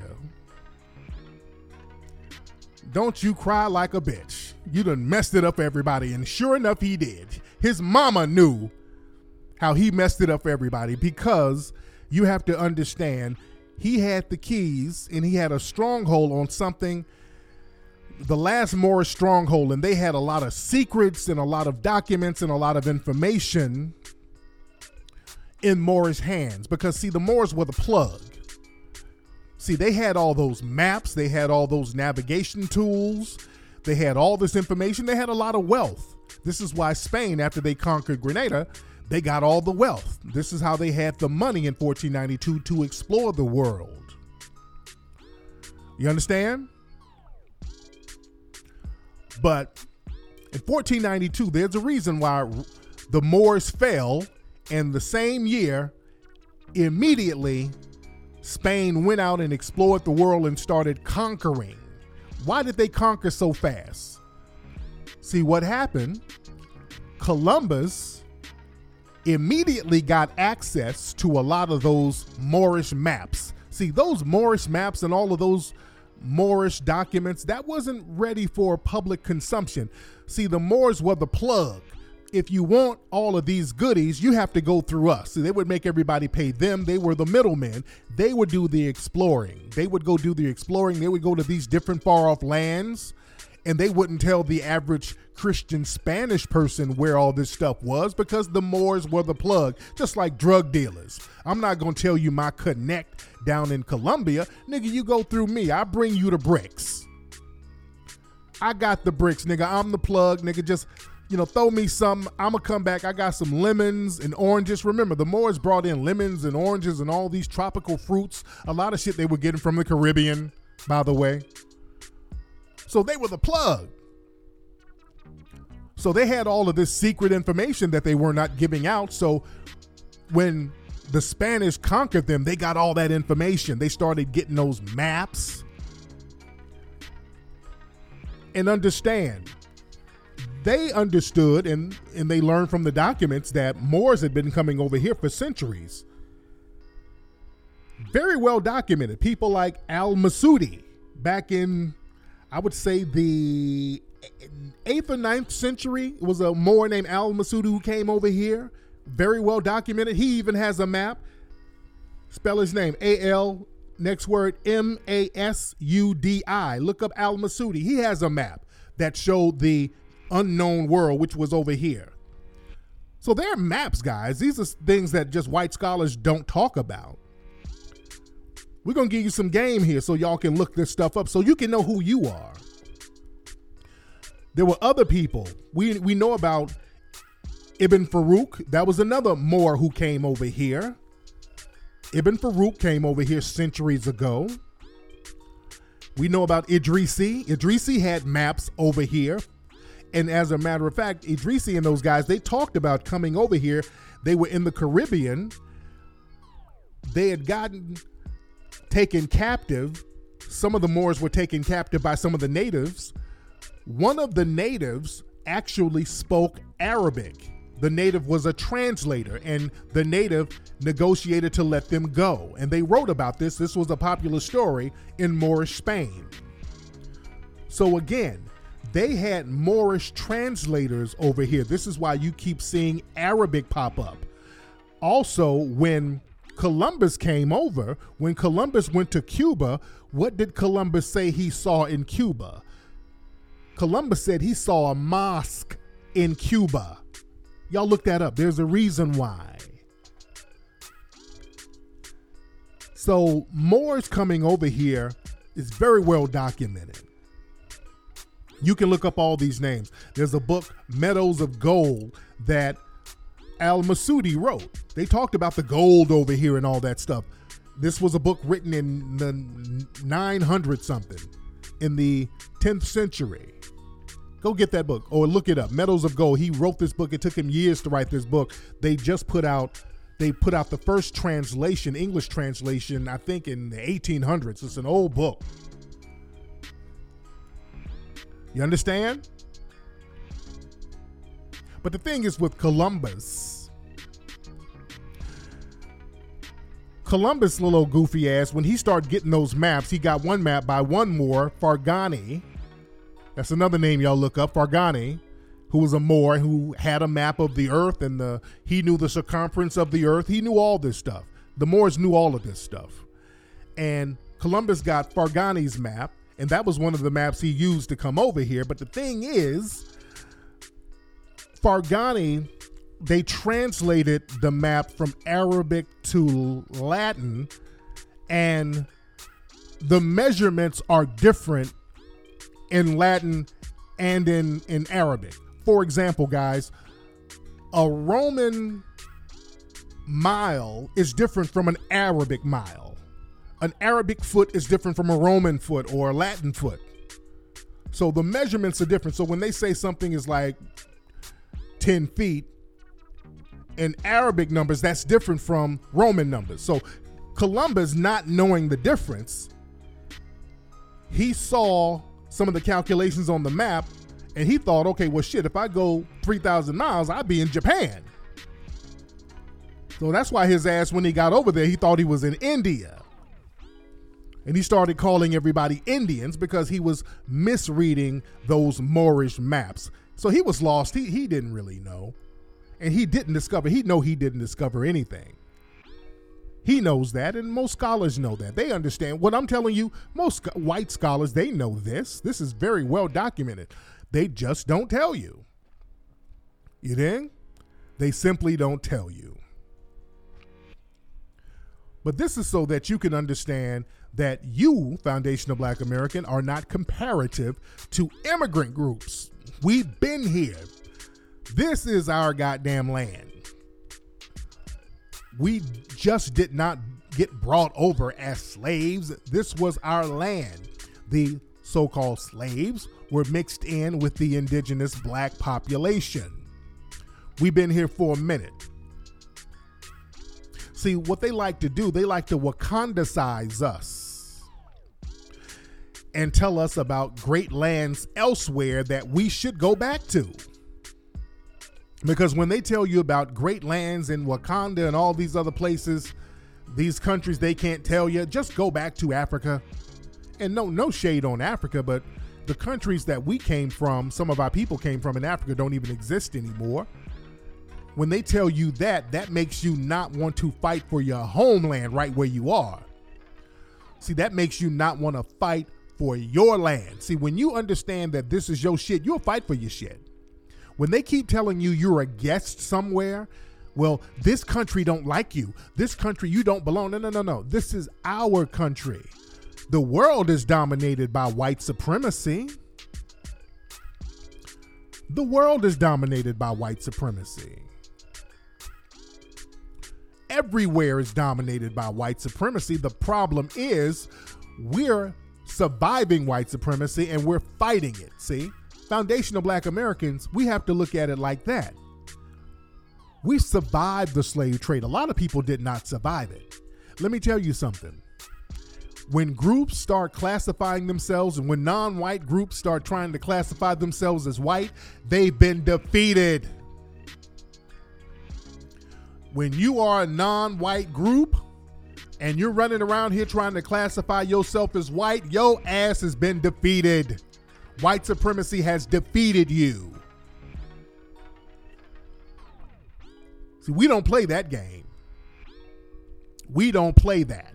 Speaker 1: Don't you cry like a bitch. You done messed it up for everybody. And sure enough, he did. His mama knew how he messed it up for everybody, because you have to understand, he had the keys and he had a stronghold on something, the last Moorish stronghold, and they had a lot of secrets and a lot of documents and a lot of information in Moorish hands. Because see, the Moors were the plug. See, they had all those maps, they had all those navigation tools, they had all this information, they had a lot of wealth. This is why Spain, after they conquered Grenada, they got all the wealth. This is how they had the money in fourteen ninety-two to explore the world. You understand? But in fourteen ninety-two, there's a reason why the Moors fell, and the same year, immediately, Spain went out and explored the world and started conquering. Why did they conquer so fast? See, what happened, Columbus immediately got access to a lot of those Moorish maps. See, those Moorish maps and all of those Moorish documents, that wasn't ready for public consumption. See, the Moors were the plug. If you want all of these goodies, you have to go through us. So they would make everybody pay them. They were the middlemen. They would do the exploring. They would go do the exploring. They would go to these different far off lands, and they wouldn't tell the average Christian Spanish person where all this stuff was, because the Moors were the plug, just like drug dealers. I'm not going to tell you my connect down in Colombia. Nigga, you go through me. I bring you the bricks. I got the bricks, nigga. I'm the plug, nigga. Just, you know, throw me some. I'm going to come back. I got some lemons and oranges. Remember, the Moors brought in lemons and oranges and all these tropical fruits. A lot of shit they were getting from the Caribbean, by the way. So they were the plug. So they had all of this secret information that they were not giving out. So when the Spanish conquered them, they got all that information. They started getting those maps. And understand, they understood and, and they learned from the documents that Moors had been coming over here for centuries. Very well documented. People like Al-Masudi back in, I would say, the eighth or ninth century. It was a Moor named Al-Masudi who came over here. Very well documented. He even has a map. Spell his name, A L, next word, M A S U D I. Look up Al-Masudi. He has a map that showed the unknown world, which was over here. So there are maps, guys. These are things that just white scholars don't talk about. We're going to give you some game here so y'all can look this stuff up so you can know who you are. There were other people. We we know about Ibn Farouk. That was another Moor who came over here. Ibn Farouk came over here centuries ago. We know about Idrisi. Idrisi had maps over here. And as a matter of fact, Idrisi and those guys, they talked about coming over here. They were in the Caribbean. They had gotten taken captive. Some of the Moors were taken captive by some of the natives. One of the natives actually spoke Arabic. The native was a translator, and the native negotiated to let them go. And they wrote about this. This was a popular story in Moorish Spain. So again, they had Moorish translators over here. This is why you keep seeing Arabic pop up. Also, when Columbus came over, when Columbus went to Cuba, what did Columbus say he saw in Cuba? Columbus said he saw a mosque in Cuba. Y'all look that up. There's a reason why. So Moors coming over here is very well documented. You can look up all these names. There's a book, Meadows of Gold, that Al-Masudi wrote. They talked about the gold over here and all that stuff. This was a book written in the nine hundred something, in the tenth century. Go get that book or look it up. Meadows of Gold. He wrote this book. It took him years to write this book. They just put out, they put out the first translation, English translation, I think in the eighteen hundreds. It's an old book. You understand? But the thing is with Columbus, Columbus, little goofy ass, when he started getting those maps, he got one map by one Moor, Fargani. That's another name y'all look up, Fargani, who was a Moor who had a map of the earth, and the he knew the circumference of the earth. He knew all this stuff. The Moors knew all of this stuff. And Columbus got Fargani's map, and that was one of the maps he used to come over here. But the thing is, Fargani, they translated the map from Arabic to Latin, and the measurements are different in Latin and in, in Arabic. For example, guys, a Roman mile is different from an Arabic mile. An Arabic foot is different from a Roman foot or a Latin foot. So the measurements are different. So when they say something is like ten feet, in Arabic numbers, that's different from Roman numbers. So Columbus, not knowing the difference, he saw some of the calculations on the map, and he thought, okay, well, shit, if I go three thousand miles, I'd be in Japan. So that's why his ass, when he got over there, he thought he was in India. And he started calling everybody Indians because he was misreading those Moorish maps. So he was lost. He, he didn't really know. And he didn't discover, he know he didn't discover anything. He knows that, and most scholars know that. They understand what I'm telling you. Most white scholars, they know this. This is very well documented. They just don't tell you. You dig? They simply don't tell you. But this is so that you can understand that you, Foundational Black American, are not comparative to immigrant groups. We've been here. This is our goddamn land. We just did not get brought over as slaves. This was our land. The so-called slaves were mixed in with the indigenous black population. We've been here for a minute. See, what they like to do, they like to Wakandicize us and tell us about great lands elsewhere that we should go back to. Because when they tell you about great lands in Wakanda and all these other places, these countries they can't tell you, just go back to Africa. And no, no shade on Africa, but the countries that we came from, some of our people came from in Africa, don't even exist anymore. When they tell you that, that makes you not want to fight for your homeland right where you are. See, that makes you not want to fight for your land. See, when you understand that this is your shit, you'll fight for your shit. When they keep telling you you're a guest somewhere, well, this country don't like you. This country, you don't belong. No, no, no, no. This is our country. The world is dominated by white supremacy. The world is dominated by white supremacy. Everywhere is dominated by white supremacy. The problem is we're surviving white supremacy and we're fighting it, see? Foundational Black Americans, we have to look at it like that. We survived the slave trade. A lot of people did not survive it. Let me tell you something. When groups start classifying themselves and when non-white groups start trying to classify themselves as white, they've been defeated. When you are a non-white group and you're running around here trying to classify yourself as white, your ass has been defeated. White supremacy has defeated you. See, we don't play that game. We don't play that.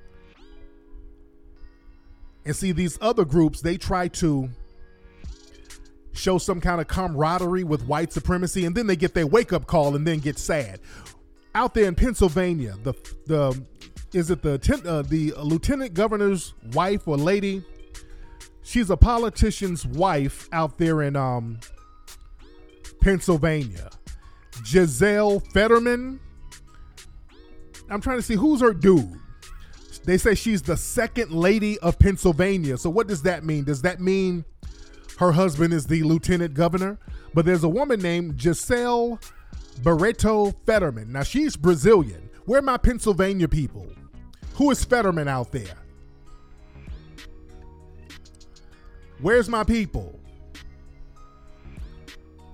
Speaker 1: And see, these other groups, they try to show some kind of camaraderie with white supremacy, and then they get their wake-up call and then get sad. Out there in Pennsylvania, the the is it the uh, the lieutenant governor's wife or lady? She's a politician's wife out there in um, Pennsylvania. Giselle Fetterman. I'm trying to see who's her dude. They say she's the second lady of Pennsylvania. So what does that mean? Does that mean her husband is the lieutenant governor? But there's a woman named Giselle Barreto Fetterman. Now she's Brazilian. Where are my Pennsylvania people? Who is Fetterman out there? Where's my people?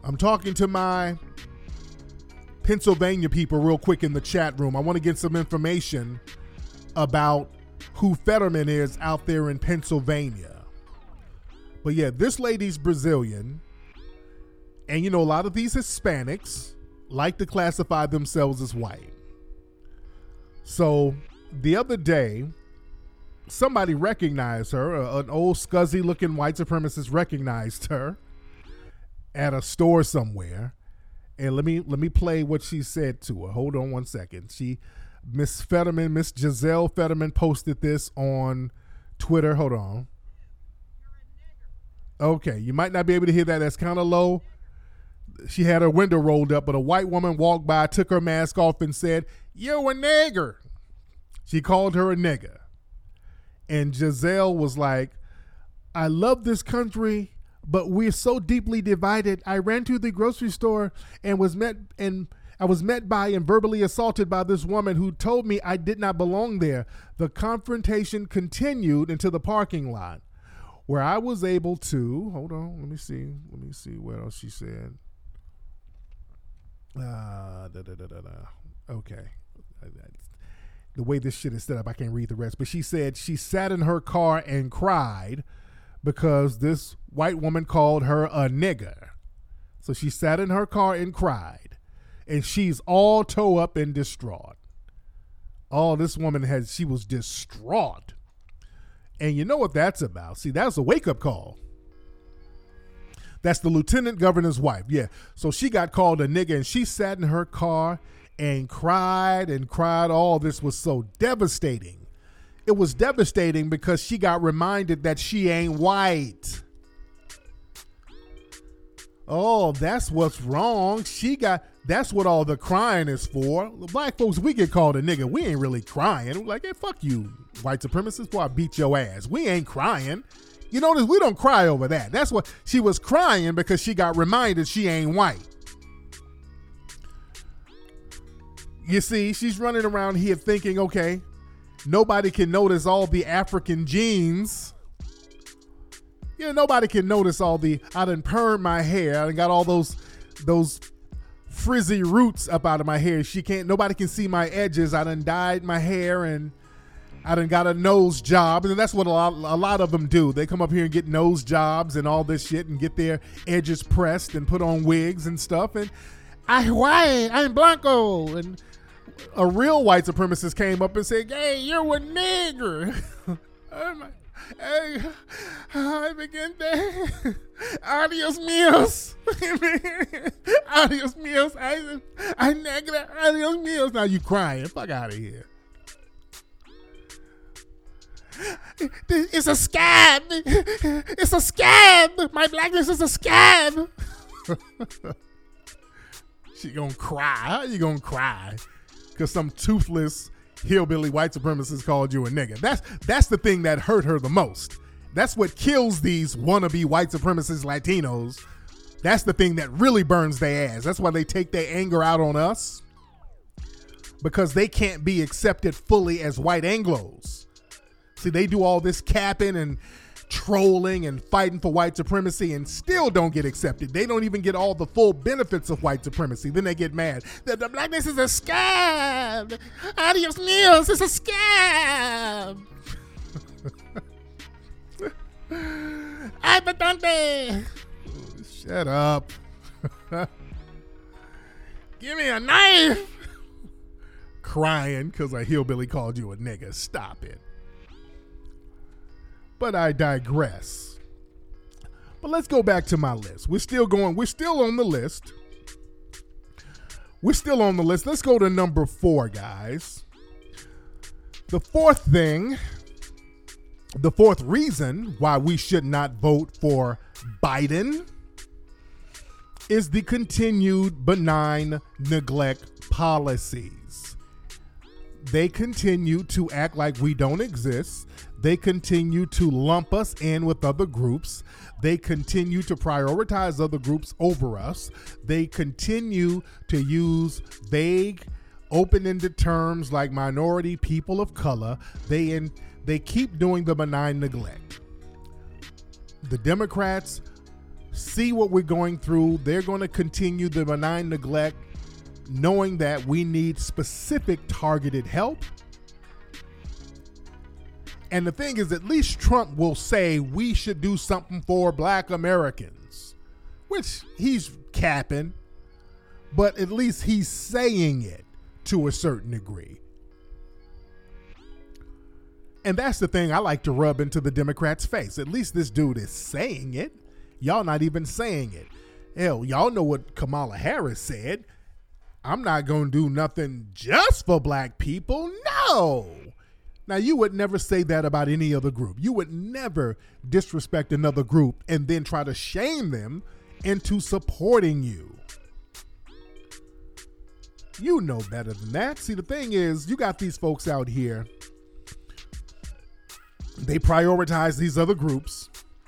Speaker 1: I'm talking to my Pennsylvania people real quick in the chat room. I want to get some information about who Fetterman is out there in Pennsylvania. But yeah, this lady's Brazilian. And you know, a lot of these Hispanics like to classify themselves as white. So the other day, somebody recognized her. An old scuzzy looking white supremacist recognized her at a store somewhere. And let me let me play what she said to her. Hold on one second. She, Miss Fetterman, Miss Giselle Fetterman posted this on Twitter. Hold on. Okay, you might not be able to hear that. That's kind of low. She had her window rolled up, but a white woman walked by, took her mask off, and said, "You a nigger." She called her a nigger. And Giselle was like, "I love this country, but we're so deeply divided. I ran to the grocery store and was met and I was met by and verbally assaulted by this woman who told me I did not belong there. The confrontation continued into the parking lot, where I was able to, hold on, let me see, let me see what else she said. Uh, da, da, da, da, da. Okay. The way this shit is set up, I can't read the rest. But she said she sat in her car and cried because this white woman called her a nigger. So she sat in her car and cried. And she's all toe up and distraught. Oh, this woman has, she was distraught. And you know what that's about. See, that's a wake-up call. That's the lieutenant governor's wife. Yeah. So she got called a nigger and she sat in her car and cried and cried. All this was so devastating. It was devastating because she got reminded that she ain't white. Oh, that's what's wrong. She got, that's what all the crying is for. Black folks, we get called a nigga. We ain't really crying. We're like, hey, fuck you, white supremacists, boy, I beat your ass. We ain't crying. You notice we don't cry over that. That's what she was crying because she got reminded she ain't white. You see, she's running around here thinking, okay, nobody can notice all the African genes. Yeah, nobody can notice all the, I done permed my hair. I done got all those, those frizzy roots up out of my hair. She can't, nobody can see my edges. I done dyed my hair and I done got a nose job. And that's what a lot, a lot of them do. They come up here and get nose jobs and all this shit and get their edges pressed and put on wigs and stuff. And I white, I'm Blanco. And a real white supremacist came up and said, hey, you're a nigger. Oh my, hey, I begin there. Adios míos. Adios míos. I, I negro. Adios míos. Now you crying. Fuck out of here. It's a scab. It's a scab. My blackness is a scab. She gonna cry. How you gonna cry? Because some toothless hillbilly white supremacist called you a nigga. That's that's the thing that hurt her the most. That's what kills these wannabe white supremacist Latinos. That's the thing that really burns their ass. That's why they take their anger out on us. Because they can't be accepted fully as white Anglos. See, they do all this capping and trolling and fighting for white supremacy and still don't get accepted. They don't even get all the full benefits of white supremacy. Then they get mad. The, the blackness is a scab. Adios míos, it's a scab. Ay, patente. Shut up. Give me a knife. Crying because a hillbilly called you a nigga. Stop it. But I digress. But let's go back to my list. We're still going. We're still on the list. We're still on the list. Let's go to number four, guys. The fourth thing, the fourth reason why we should not vote for Biden is the continued benign neglect policies. They continue to act like we don't exist. They continue to lump us in with other groups. They continue to prioritize other groups over us. They continue to use vague, open-ended terms like minority, people of color. They in, they keep doing the benign neglect. The Democrats see what we're going through. They're going to continue the benign neglect, knowing that we need specific targeted help. And the thing is, at least Trump will say we should do something for Black Americans, which he's capping, but at least he's saying it to a certain degree. And that's the thing I like to rub into the Democrats' face. At least this dude is saying it. Y'all not even saying it. Hell, y'all know what Kamala Harris said. I'm not going to do nothing just for Black people. No. Now, you would never say that about any other group. You would never disrespect another group and then try to shame them into supporting you. You know better than that. See, the thing is, you got these folks out here. They prioritize these other groups.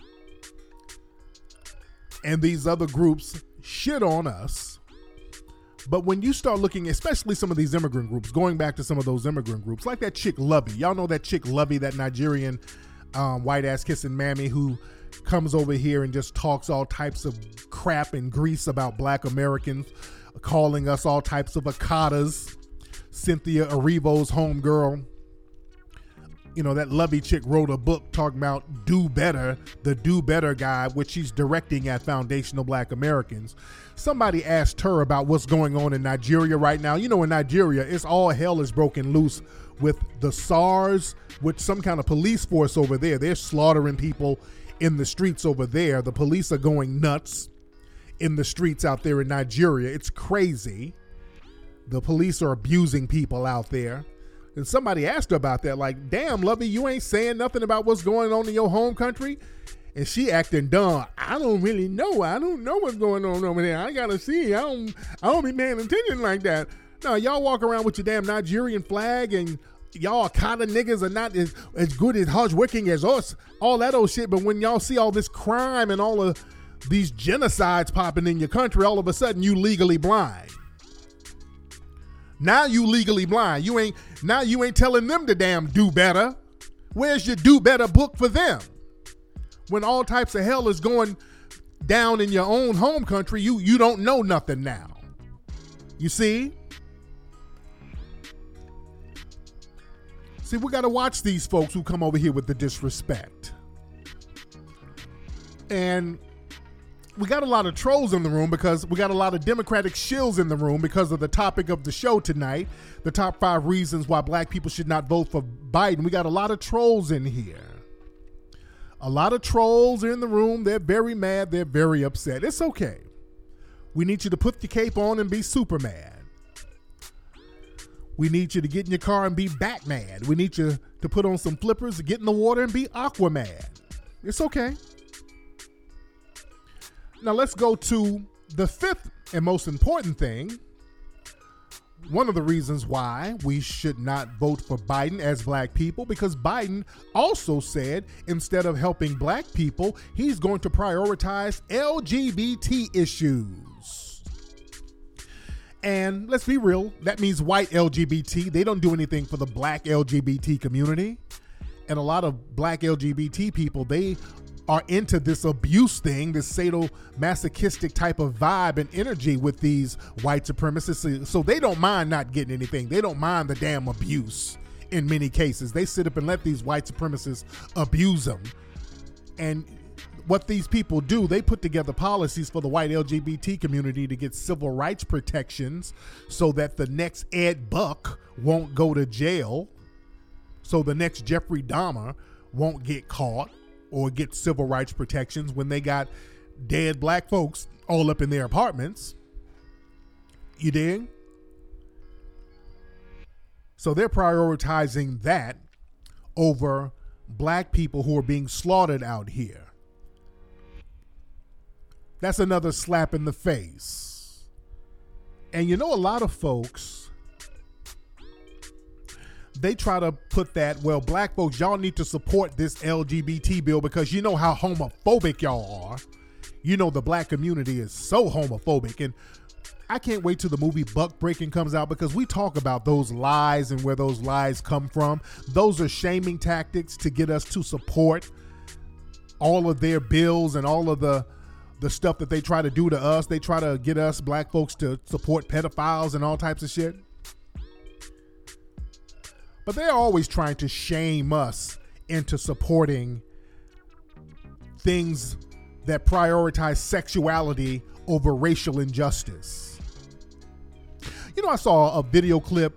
Speaker 1: And these other groups shit on us. But when you start looking, especially some of these immigrant groups, going back to some of those immigrant groups, like that chick Lovey. Y'all know that chick Lovey, that Nigerian um, white ass kissing mammy who comes over here and just talks all types of crap and grease about Black Americans, calling us all types of akatas. Cynthia Erivo's homegirl. You know, that Lovey chick wrote a book talking about Do Better, the Do Better Guide, which she's directing at Foundational Black Americans. Somebody asked her about what's going on in Nigeria right now. You know, in Nigeria, it's all hell is broken loose with the SARS, with some kind of police force over there. They're slaughtering people in the streets over there. The police are going nuts in the streets out there in Nigeria. It's crazy. The police are abusing people out there. And somebody asked her about that, like, damn, Lovey, you ain't saying nothing about what's going on in your home country? And she acting dumb. I don't really know. I don't know what's going on over there. I gotta see. I don't I don't be paying attention like that. No, y'all walk around with your damn Nigerian flag and y'all Akata niggas are not as, as good as hardworking as us. All that old shit. But when y'all see all this crime and all of these genocides popping in your country, all of a sudden you legally blind. Now you legally blind. You ain't now you ain't telling them to damn do better. Where's your do better book for them? When all types of hell is going down in your own home country, you you don't know nothing now. You see? See, we got to watch these folks who come over here with the disrespect. And we got a lot of trolls in the room because we got a lot of Democratic shills in the room because of the topic of the show tonight, the top five reasons why Black people should not vote for Biden. We got a lot of trolls in here. A lot of trolls are in the room. They're very mad. They're very upset. It's okay. We need you to put your cape on and be super mad. We need you to get in your car and be Batman. We need you to put on some flippers, get in the water and be Aquaman. It's okay. Now let's go to the fifth and most important thing. One of the reasons why we should not vote for Biden as Black people, because Biden also said instead of helping Black people, he's going to prioritize L G B T issues. And let's be real, that means white L G B T. They don't do anything for the Black L G B T community. And a lot of Black L G B T people, they are into this abuse thing, this sadomasochistic type of vibe and energy with these white supremacists. So they don't mind not getting anything. They don't mind the damn abuse in many cases. They sit up and let these white supremacists abuse them. And what these people do, they put together policies for the white L G B T community to get civil rights protections so that the next Ed Buck won't go to jail, so the next Jeffrey Dahmer won't get caught or get civil rights protections when they got dead Black folks all up in their apartments. You dig? So they're prioritizing that over Black people who are being slaughtered out here. That's another slap in the face. And you know, a lot of folks, they try to put that, well, Black folks, y'all need to support this L G B T bill because you know how homophobic y'all are. You know the Black community is so homophobic. And I can't wait till the movie Buck Breaking comes out because we talk about those lies and where those lies come from. Those are shaming tactics to get us to support all of their bills and all of the the stuff that they try to do to us. They try to get us black folks to support pedophiles and all types of shit. But they're always trying to shame us into supporting things that prioritize sexuality over racial injustice. You know, I saw a video clip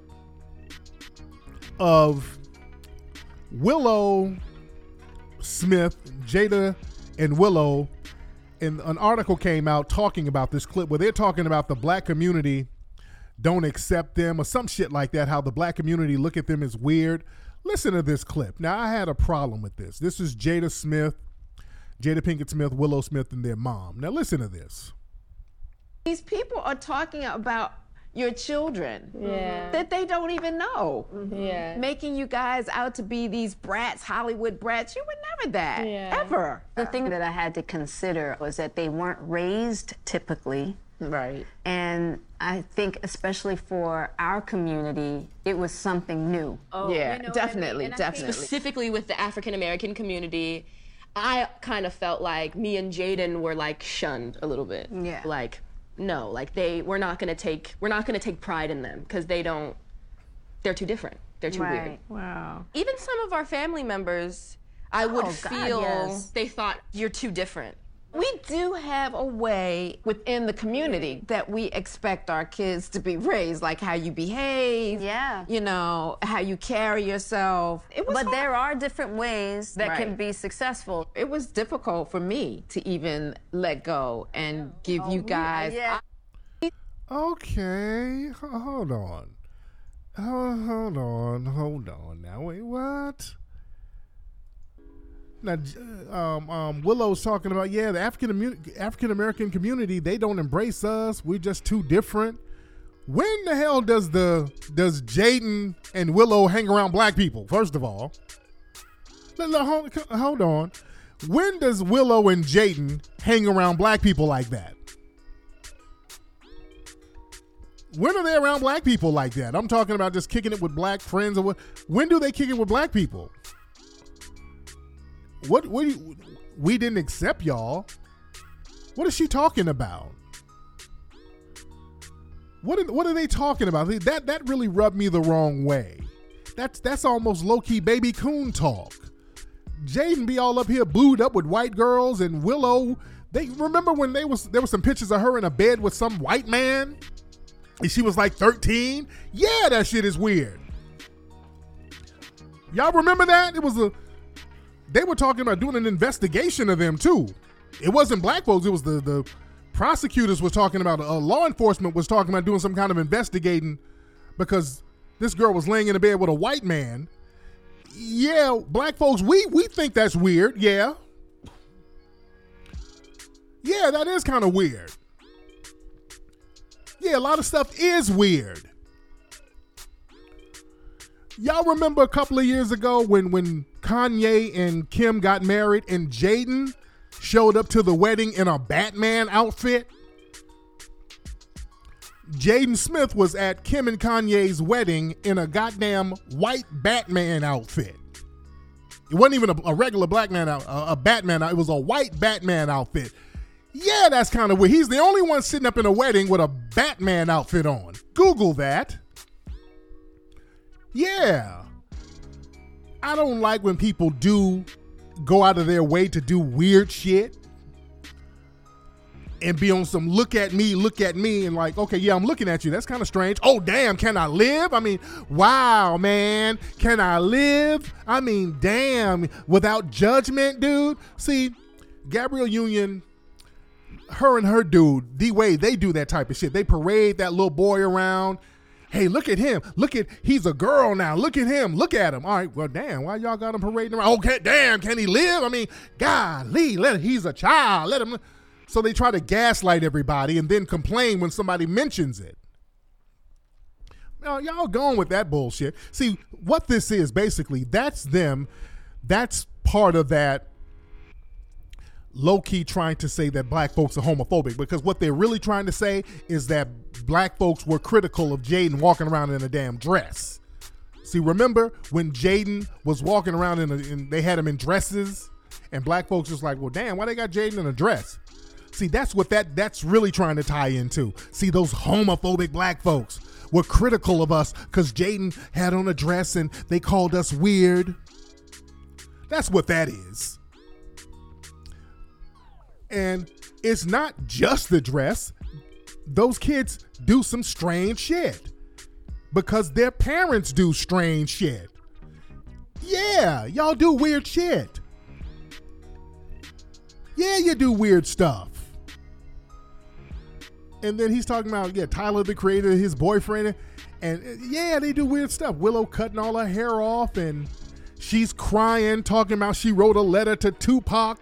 Speaker 1: of Willow Smith, Jada and Willow, and an article came out talking about this clip where they're talking about the black community don't accept them or some shit like that, how the black community look at them as weird. Listen to this clip. Now, I had a problem with this. This is Jada Smith, Jada Pinkett Smith, Willow Smith, and their mom. Now, listen to this.
Speaker 4: These people are talking about your children
Speaker 11: yeah.
Speaker 4: that they don't even know.
Speaker 11: Mm-hmm. Yeah.
Speaker 4: Making you guys out to be these brats, Hollywood brats. You were never that,
Speaker 11: yeah.
Speaker 4: ever.
Speaker 12: The thing that I had to consider was that they weren't raised typically.
Speaker 4: Right.
Speaker 12: And I think especially for our community, it was something new.
Speaker 4: Oh, yeah, you know definitely,
Speaker 11: I mean?
Speaker 4: definitely.
Speaker 11: Specifically with the African-American community, I kind of felt like me and Jaden were like shunned a little bit.
Speaker 12: Yeah.
Speaker 11: Like, no, like they, we're not gonna take, we're not gonna take pride in them because they don't, they're too different. They're too
Speaker 12: right.
Speaker 11: weird.
Speaker 4: Wow.
Speaker 11: Even some of our family members, I would
Speaker 12: oh,
Speaker 11: feel
Speaker 12: God, yes.
Speaker 11: they thought you're too different.
Speaker 4: We do have a way within the community that we expect our kids to be raised, like how you behave,
Speaker 12: yeah.
Speaker 4: you know, how you carry yourself. It was
Speaker 12: but
Speaker 4: hard.
Speaker 12: there are different ways that
Speaker 4: right.
Speaker 12: can be successful.
Speaker 4: It was difficult for me to even let go and give oh, you guys.
Speaker 12: Yeah.
Speaker 1: Okay, hold on. Hold, hold on, hold on now. Wait, what? Now, um, um, Willow's talking about, yeah, the African African American community, they don't embrace us. We're just too different. When the hell does the does Jaden and Willow hang around black people? First of all, let, let, hold, hold on. When does Willow and Jaden hang around black people like that? When are they around black people like that? I'm talking about just kicking it with black friends or what? When do they kick it with black people? What, what you, we didn't accept y'all. What is she talking about? What are, what are they talking about? That that really rubbed me the wrong way. That's that's almost low-key baby coon talk. Jaden be all up here booed up with white girls, and Willow, they remember when they was there was some pictures of her in a bed with some white man and she was like thirteen? Yeah, that shit is weird. Y'all remember that? It was a They were talking about doing an investigation of them too. It wasn't black folks. It was the, the prosecutors was talking about, uh, law enforcement was talking about doing some kind of investigating because this girl was laying in a bed with a white man. Yeah, black folks, we, we think that's weird. Yeah. Yeah, that is kind of weird. Yeah, a lot of stuff is weird. Y'all remember a couple of years ago when, when Kanye and Kim got married and Jaden showed up to the wedding in a Batman outfit? Jaden Smith was at Kim and Kanye's wedding in a goddamn white Batman outfit. It wasn't even a, a regular black man, a, a Batman. It was a white Batman outfit. Yeah, that's kind of weird. He's the only one sitting up in a wedding with a Batman outfit on. Google that. Yeah. I don't like when people do go out of their way to do weird shit and be on some look at me, look at me, and like, okay, yeah, I'm looking at you. That's kind of strange. Oh, damn, can I live? I mean, wow, man. Can I live? I mean, damn, without judgment, dude. See, Gabrielle Union, her and her dude, D-Wade, they do that type of shit. They parade that little boy around. Hey, look at him. Look at, he's a girl now. Look at him. Look at him. All right, well, damn, why y'all got him parading around? Okay, damn, can he live? I mean, golly, let, he's a child. Let him. So they try to gaslight everybody and then complain when somebody mentions it. Now, y'all going with that bullshit. See, what this is, basically, that's them. That's part of that low-key trying to say that black folks are homophobic, because what they're really trying to say is that black folks were critical of Jaden walking around in a damn dress. See, remember when Jaden was walking around in, a, in they had him in dresses, and black folks was like, well, damn, why they got Jaden in a dress? See, that's what that that's really trying to tie into. See, those homophobic black folks were critical of us because Jaden had on a dress and they called us weird. That's what that is. And it's not just the dress. Those kids do some strange shit because their parents do strange shit. Yeah, y'all do weird shit. Yeah, you do weird stuff. And then he's talking about, yeah, Tyler, the creator, his boyfriend. And yeah, they do weird stuff. Willow cutting all her hair off and she's crying, talking about she wrote a letter to Tupac.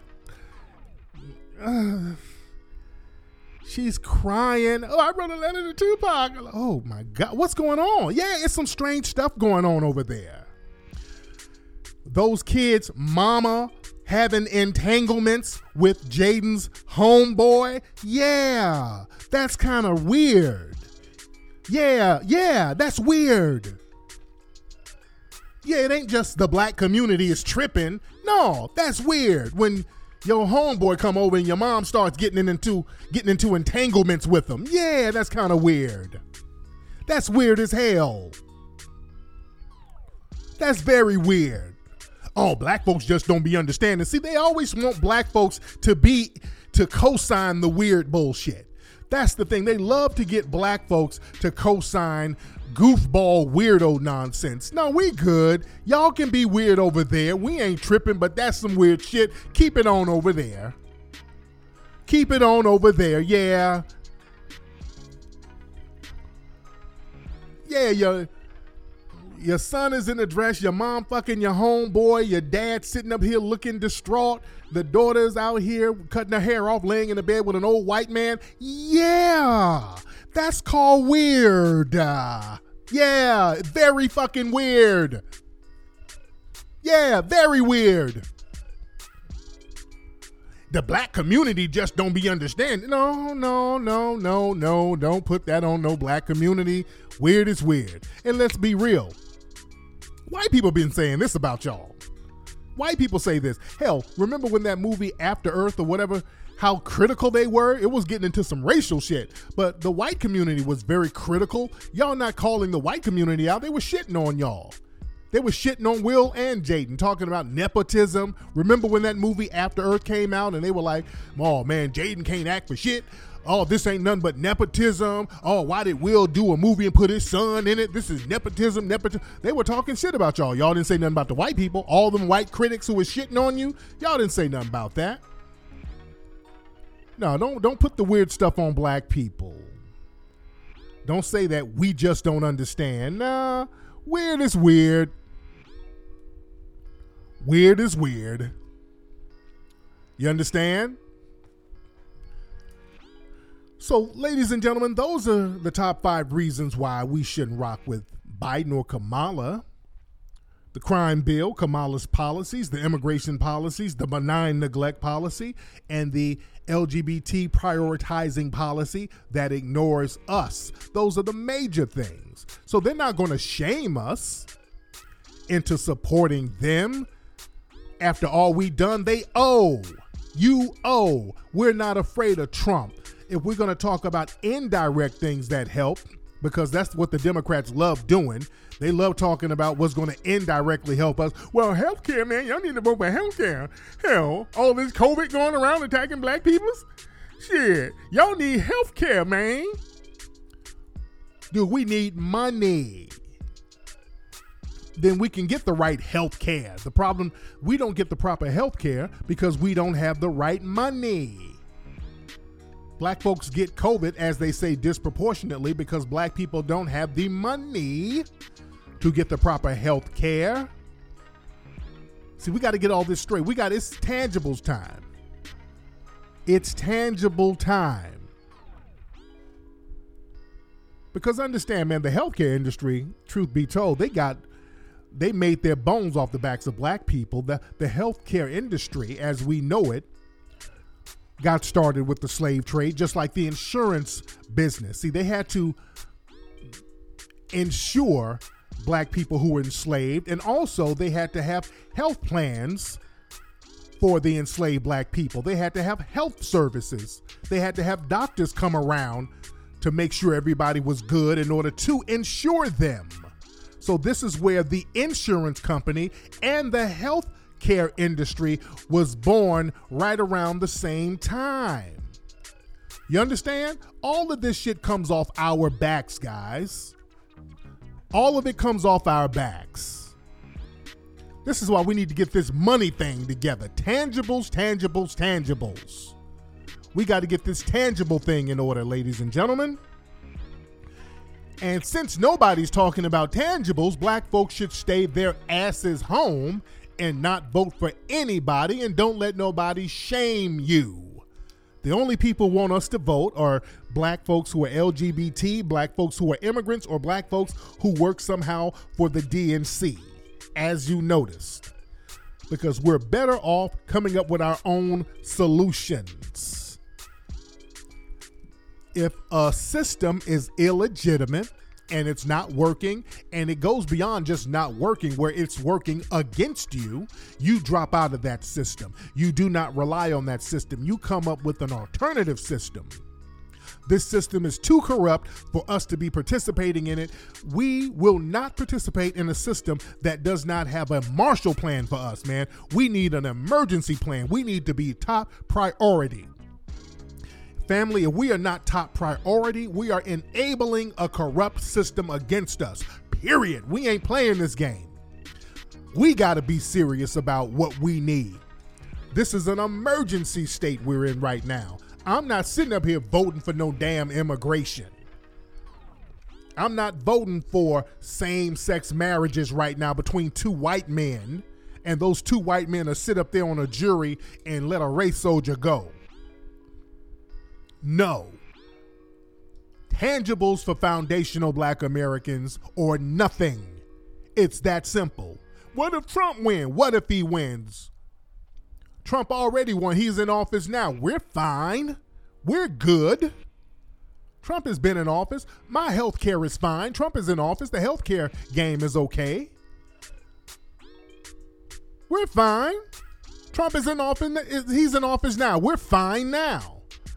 Speaker 1: Uh, she's crying. Oh, I wrote a letter to Tupac. Oh my God, what's going on? Yeah, it's some strange stuff going on over there. Those kids' mama having entanglements with Jaden's homeboy. Yeah, that's kind of weird. Yeah, yeah, that's weird. Yeah, it ain't just the black community is tripping. No, that's weird. When your homeboy come over and your mom starts getting into getting into entanglements with them. Yeah, that's kind of weird. That's weird as hell. That's very weird. Oh, black folks just don't be understanding. See, they always want black folks to be, to co-sign the weird bullshit. That's the thing. They love to get black folks to co-sign goofball weirdo nonsense. No, we good. Y'all can be weird over there. We ain't tripping, but that's some weird shit. Keep it on over there. Keep it on over there. Yeah. Yeah, your, your son is in a dress. Your mom fucking your homeboy. Your dad sitting up here looking distraught. The daughter's out here cutting her hair off, laying in the bed with an old white man. Yeah. That's called weird. Uh, yeah, very fucking weird. Yeah, very weird. The black community just don't be understanding. No, no, no, no, no. Don't put that on no black community. Weird is weird. And let's be real. White people been saying this about y'all. White people say this. Hell, remember when that movie After Earth or whatever, how critical they were? It was getting into some racial shit. But the white community was very critical. Y'all not calling the white community out. They were shitting on y'all. They were shitting on Will and Jaden, talking about nepotism. Remember when that movie After Earth came out and they were like, oh man, Jaden can't act for shit. Oh, this ain't nothing but nepotism. Oh, why did Will do a movie and put his son in it? This is nepotism, nepotism. They were talking shit about y'all. Y'all didn't say nothing about the white people. All them white critics who was shitting on you, y'all didn't say nothing about that. No, don't don't put the weird stuff on black people. Don't say that we just don't understand. Nah, weird is weird. Weird is weird. You understand? So, ladies and gentlemen, those are the top five reasons why we shouldn't rock with Biden or Kamala. The crime bill, Kamala's policies, the immigration policies, the benign neglect policy, and the L G B T prioritizing policy that ignores us. Those are the major things. So they're not going to shame us into supporting them. After all we done, they owe. You owe. We're not afraid of Trump. If we're going to talk about indirect things that help, because that's what the Democrats love doing. They love talking about what's going to indirectly help us. Well, healthcare, man, y'all need to vote for healthcare. Hell, all this COVID going around attacking black people? Shit, y'all need healthcare, man. Dude, we need money. Then we can get the right health care. The problem, we don't get the proper health care because we don't have the right money. Black folks get COVID, as they say, disproportionately because black people don't have the money to get the proper health care. See, we got to get all this straight. We got, it's tangibles time. It's tangible time. Because understand, man, the healthcare industry, truth be told, they got, they made their bones off the backs of black people. The, the healthcare industry, as we know it, got started with the slave trade, just like the insurance business. See, they had to insure black people who were enslaved, and also they had to have health plans for the enslaved black people. They had to have health services. They had to have doctors come around to make sure everybody was good in order to insure them. So this is where the insurance company and the health care industry was born right around the same time. You understand? All of this shit comes off our backs, guys. All of it comes off our backs. This is why we need to get this money thing together. Tangibles, tangibles, tangibles. We got to get this tangible thing in order, ladies and gentlemen. And since nobody's talking about tangibles, black folks should stay their asses home and not vote for anybody, and don't let nobody shame you. The only people who want us to vote are black folks who are L G B T, black folks who are immigrants, or black folks who work somehow for the D N C, as you noticed. Because we're better off coming up with our own solutions. If a system is illegitimate and it's not working, and it goes beyond just not working, where it's working against you, you drop out of that system. You do not rely on that system. You come up with an alternative system. This system is too corrupt for us to be participating in it. We will not participate in a system that does not have a Marshall Plan for us, man. We need an emergency plan. We need to be top priority. Family, if we are not top priority, we are enabling a corrupt system against us. Period. We ain't playing this game. We got to be serious about what we need. This is an emergency state we're in right now. I'm not sitting up here voting for no damn immigration. I'm not voting for same-sex marriages right now between two white men, and those two white men are sit up there on a jury and let a race soldier go. No. Tangibles for foundational black Americans or nothing. It's that simple. What if Trump wins? What if he wins? Trump already won. He's in office now. We're fine. We're good. Trump has been in office. My health care is fine. Trump is in office. The health care game is okay. We're fine. Trump is in office. He's in office now. We're fine now.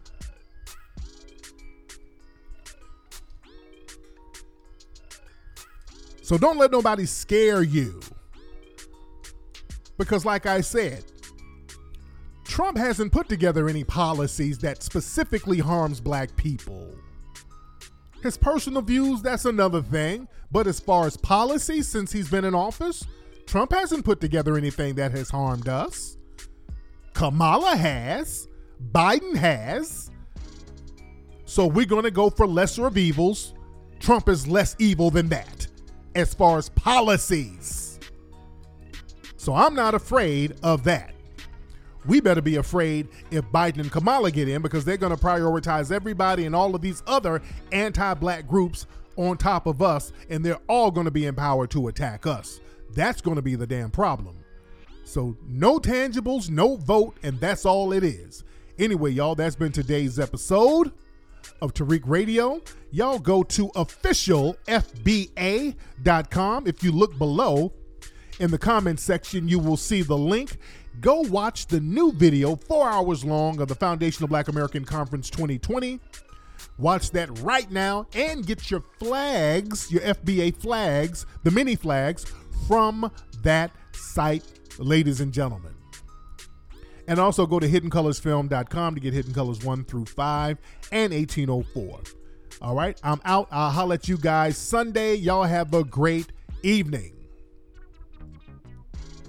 Speaker 1: So don't let nobody scare you. Because like I said, Trump hasn't put together any policies that specifically harms black people. His personal views, that's another thing. But as far as policy, since he's been in office, Trump hasn't put together anything that has harmed us. Kamala has. Biden has. So we're going to go for lesser of evils. Trump is less evil than that as far as policies. So I'm not afraid of that. We better be afraid if Biden and Kamala get in, because they're going to prioritize everybody and all of these other anti-black groups on top of us, and they're all going to be empowered to attack us. That's going to be the damn problem. So no tangibles, no vote, and that's all it is. Anyway, y'all, that's been today's episode of Tariq Radio. Y'all go to official F B A dot com. If you look below in the comment section, you will see the link. Go watch the new video, four hours long, of the Foundational Black American Conference twenty twenty. Watch that right now and get your flags, your F B A flags, the mini flags from that site, ladies and gentlemen. And also go to hidden colors film dot com to get Hidden Colors one through five and eighteen oh four. All right, I'm out. I'll holler at you guys Sunday. Y'all have a great evening.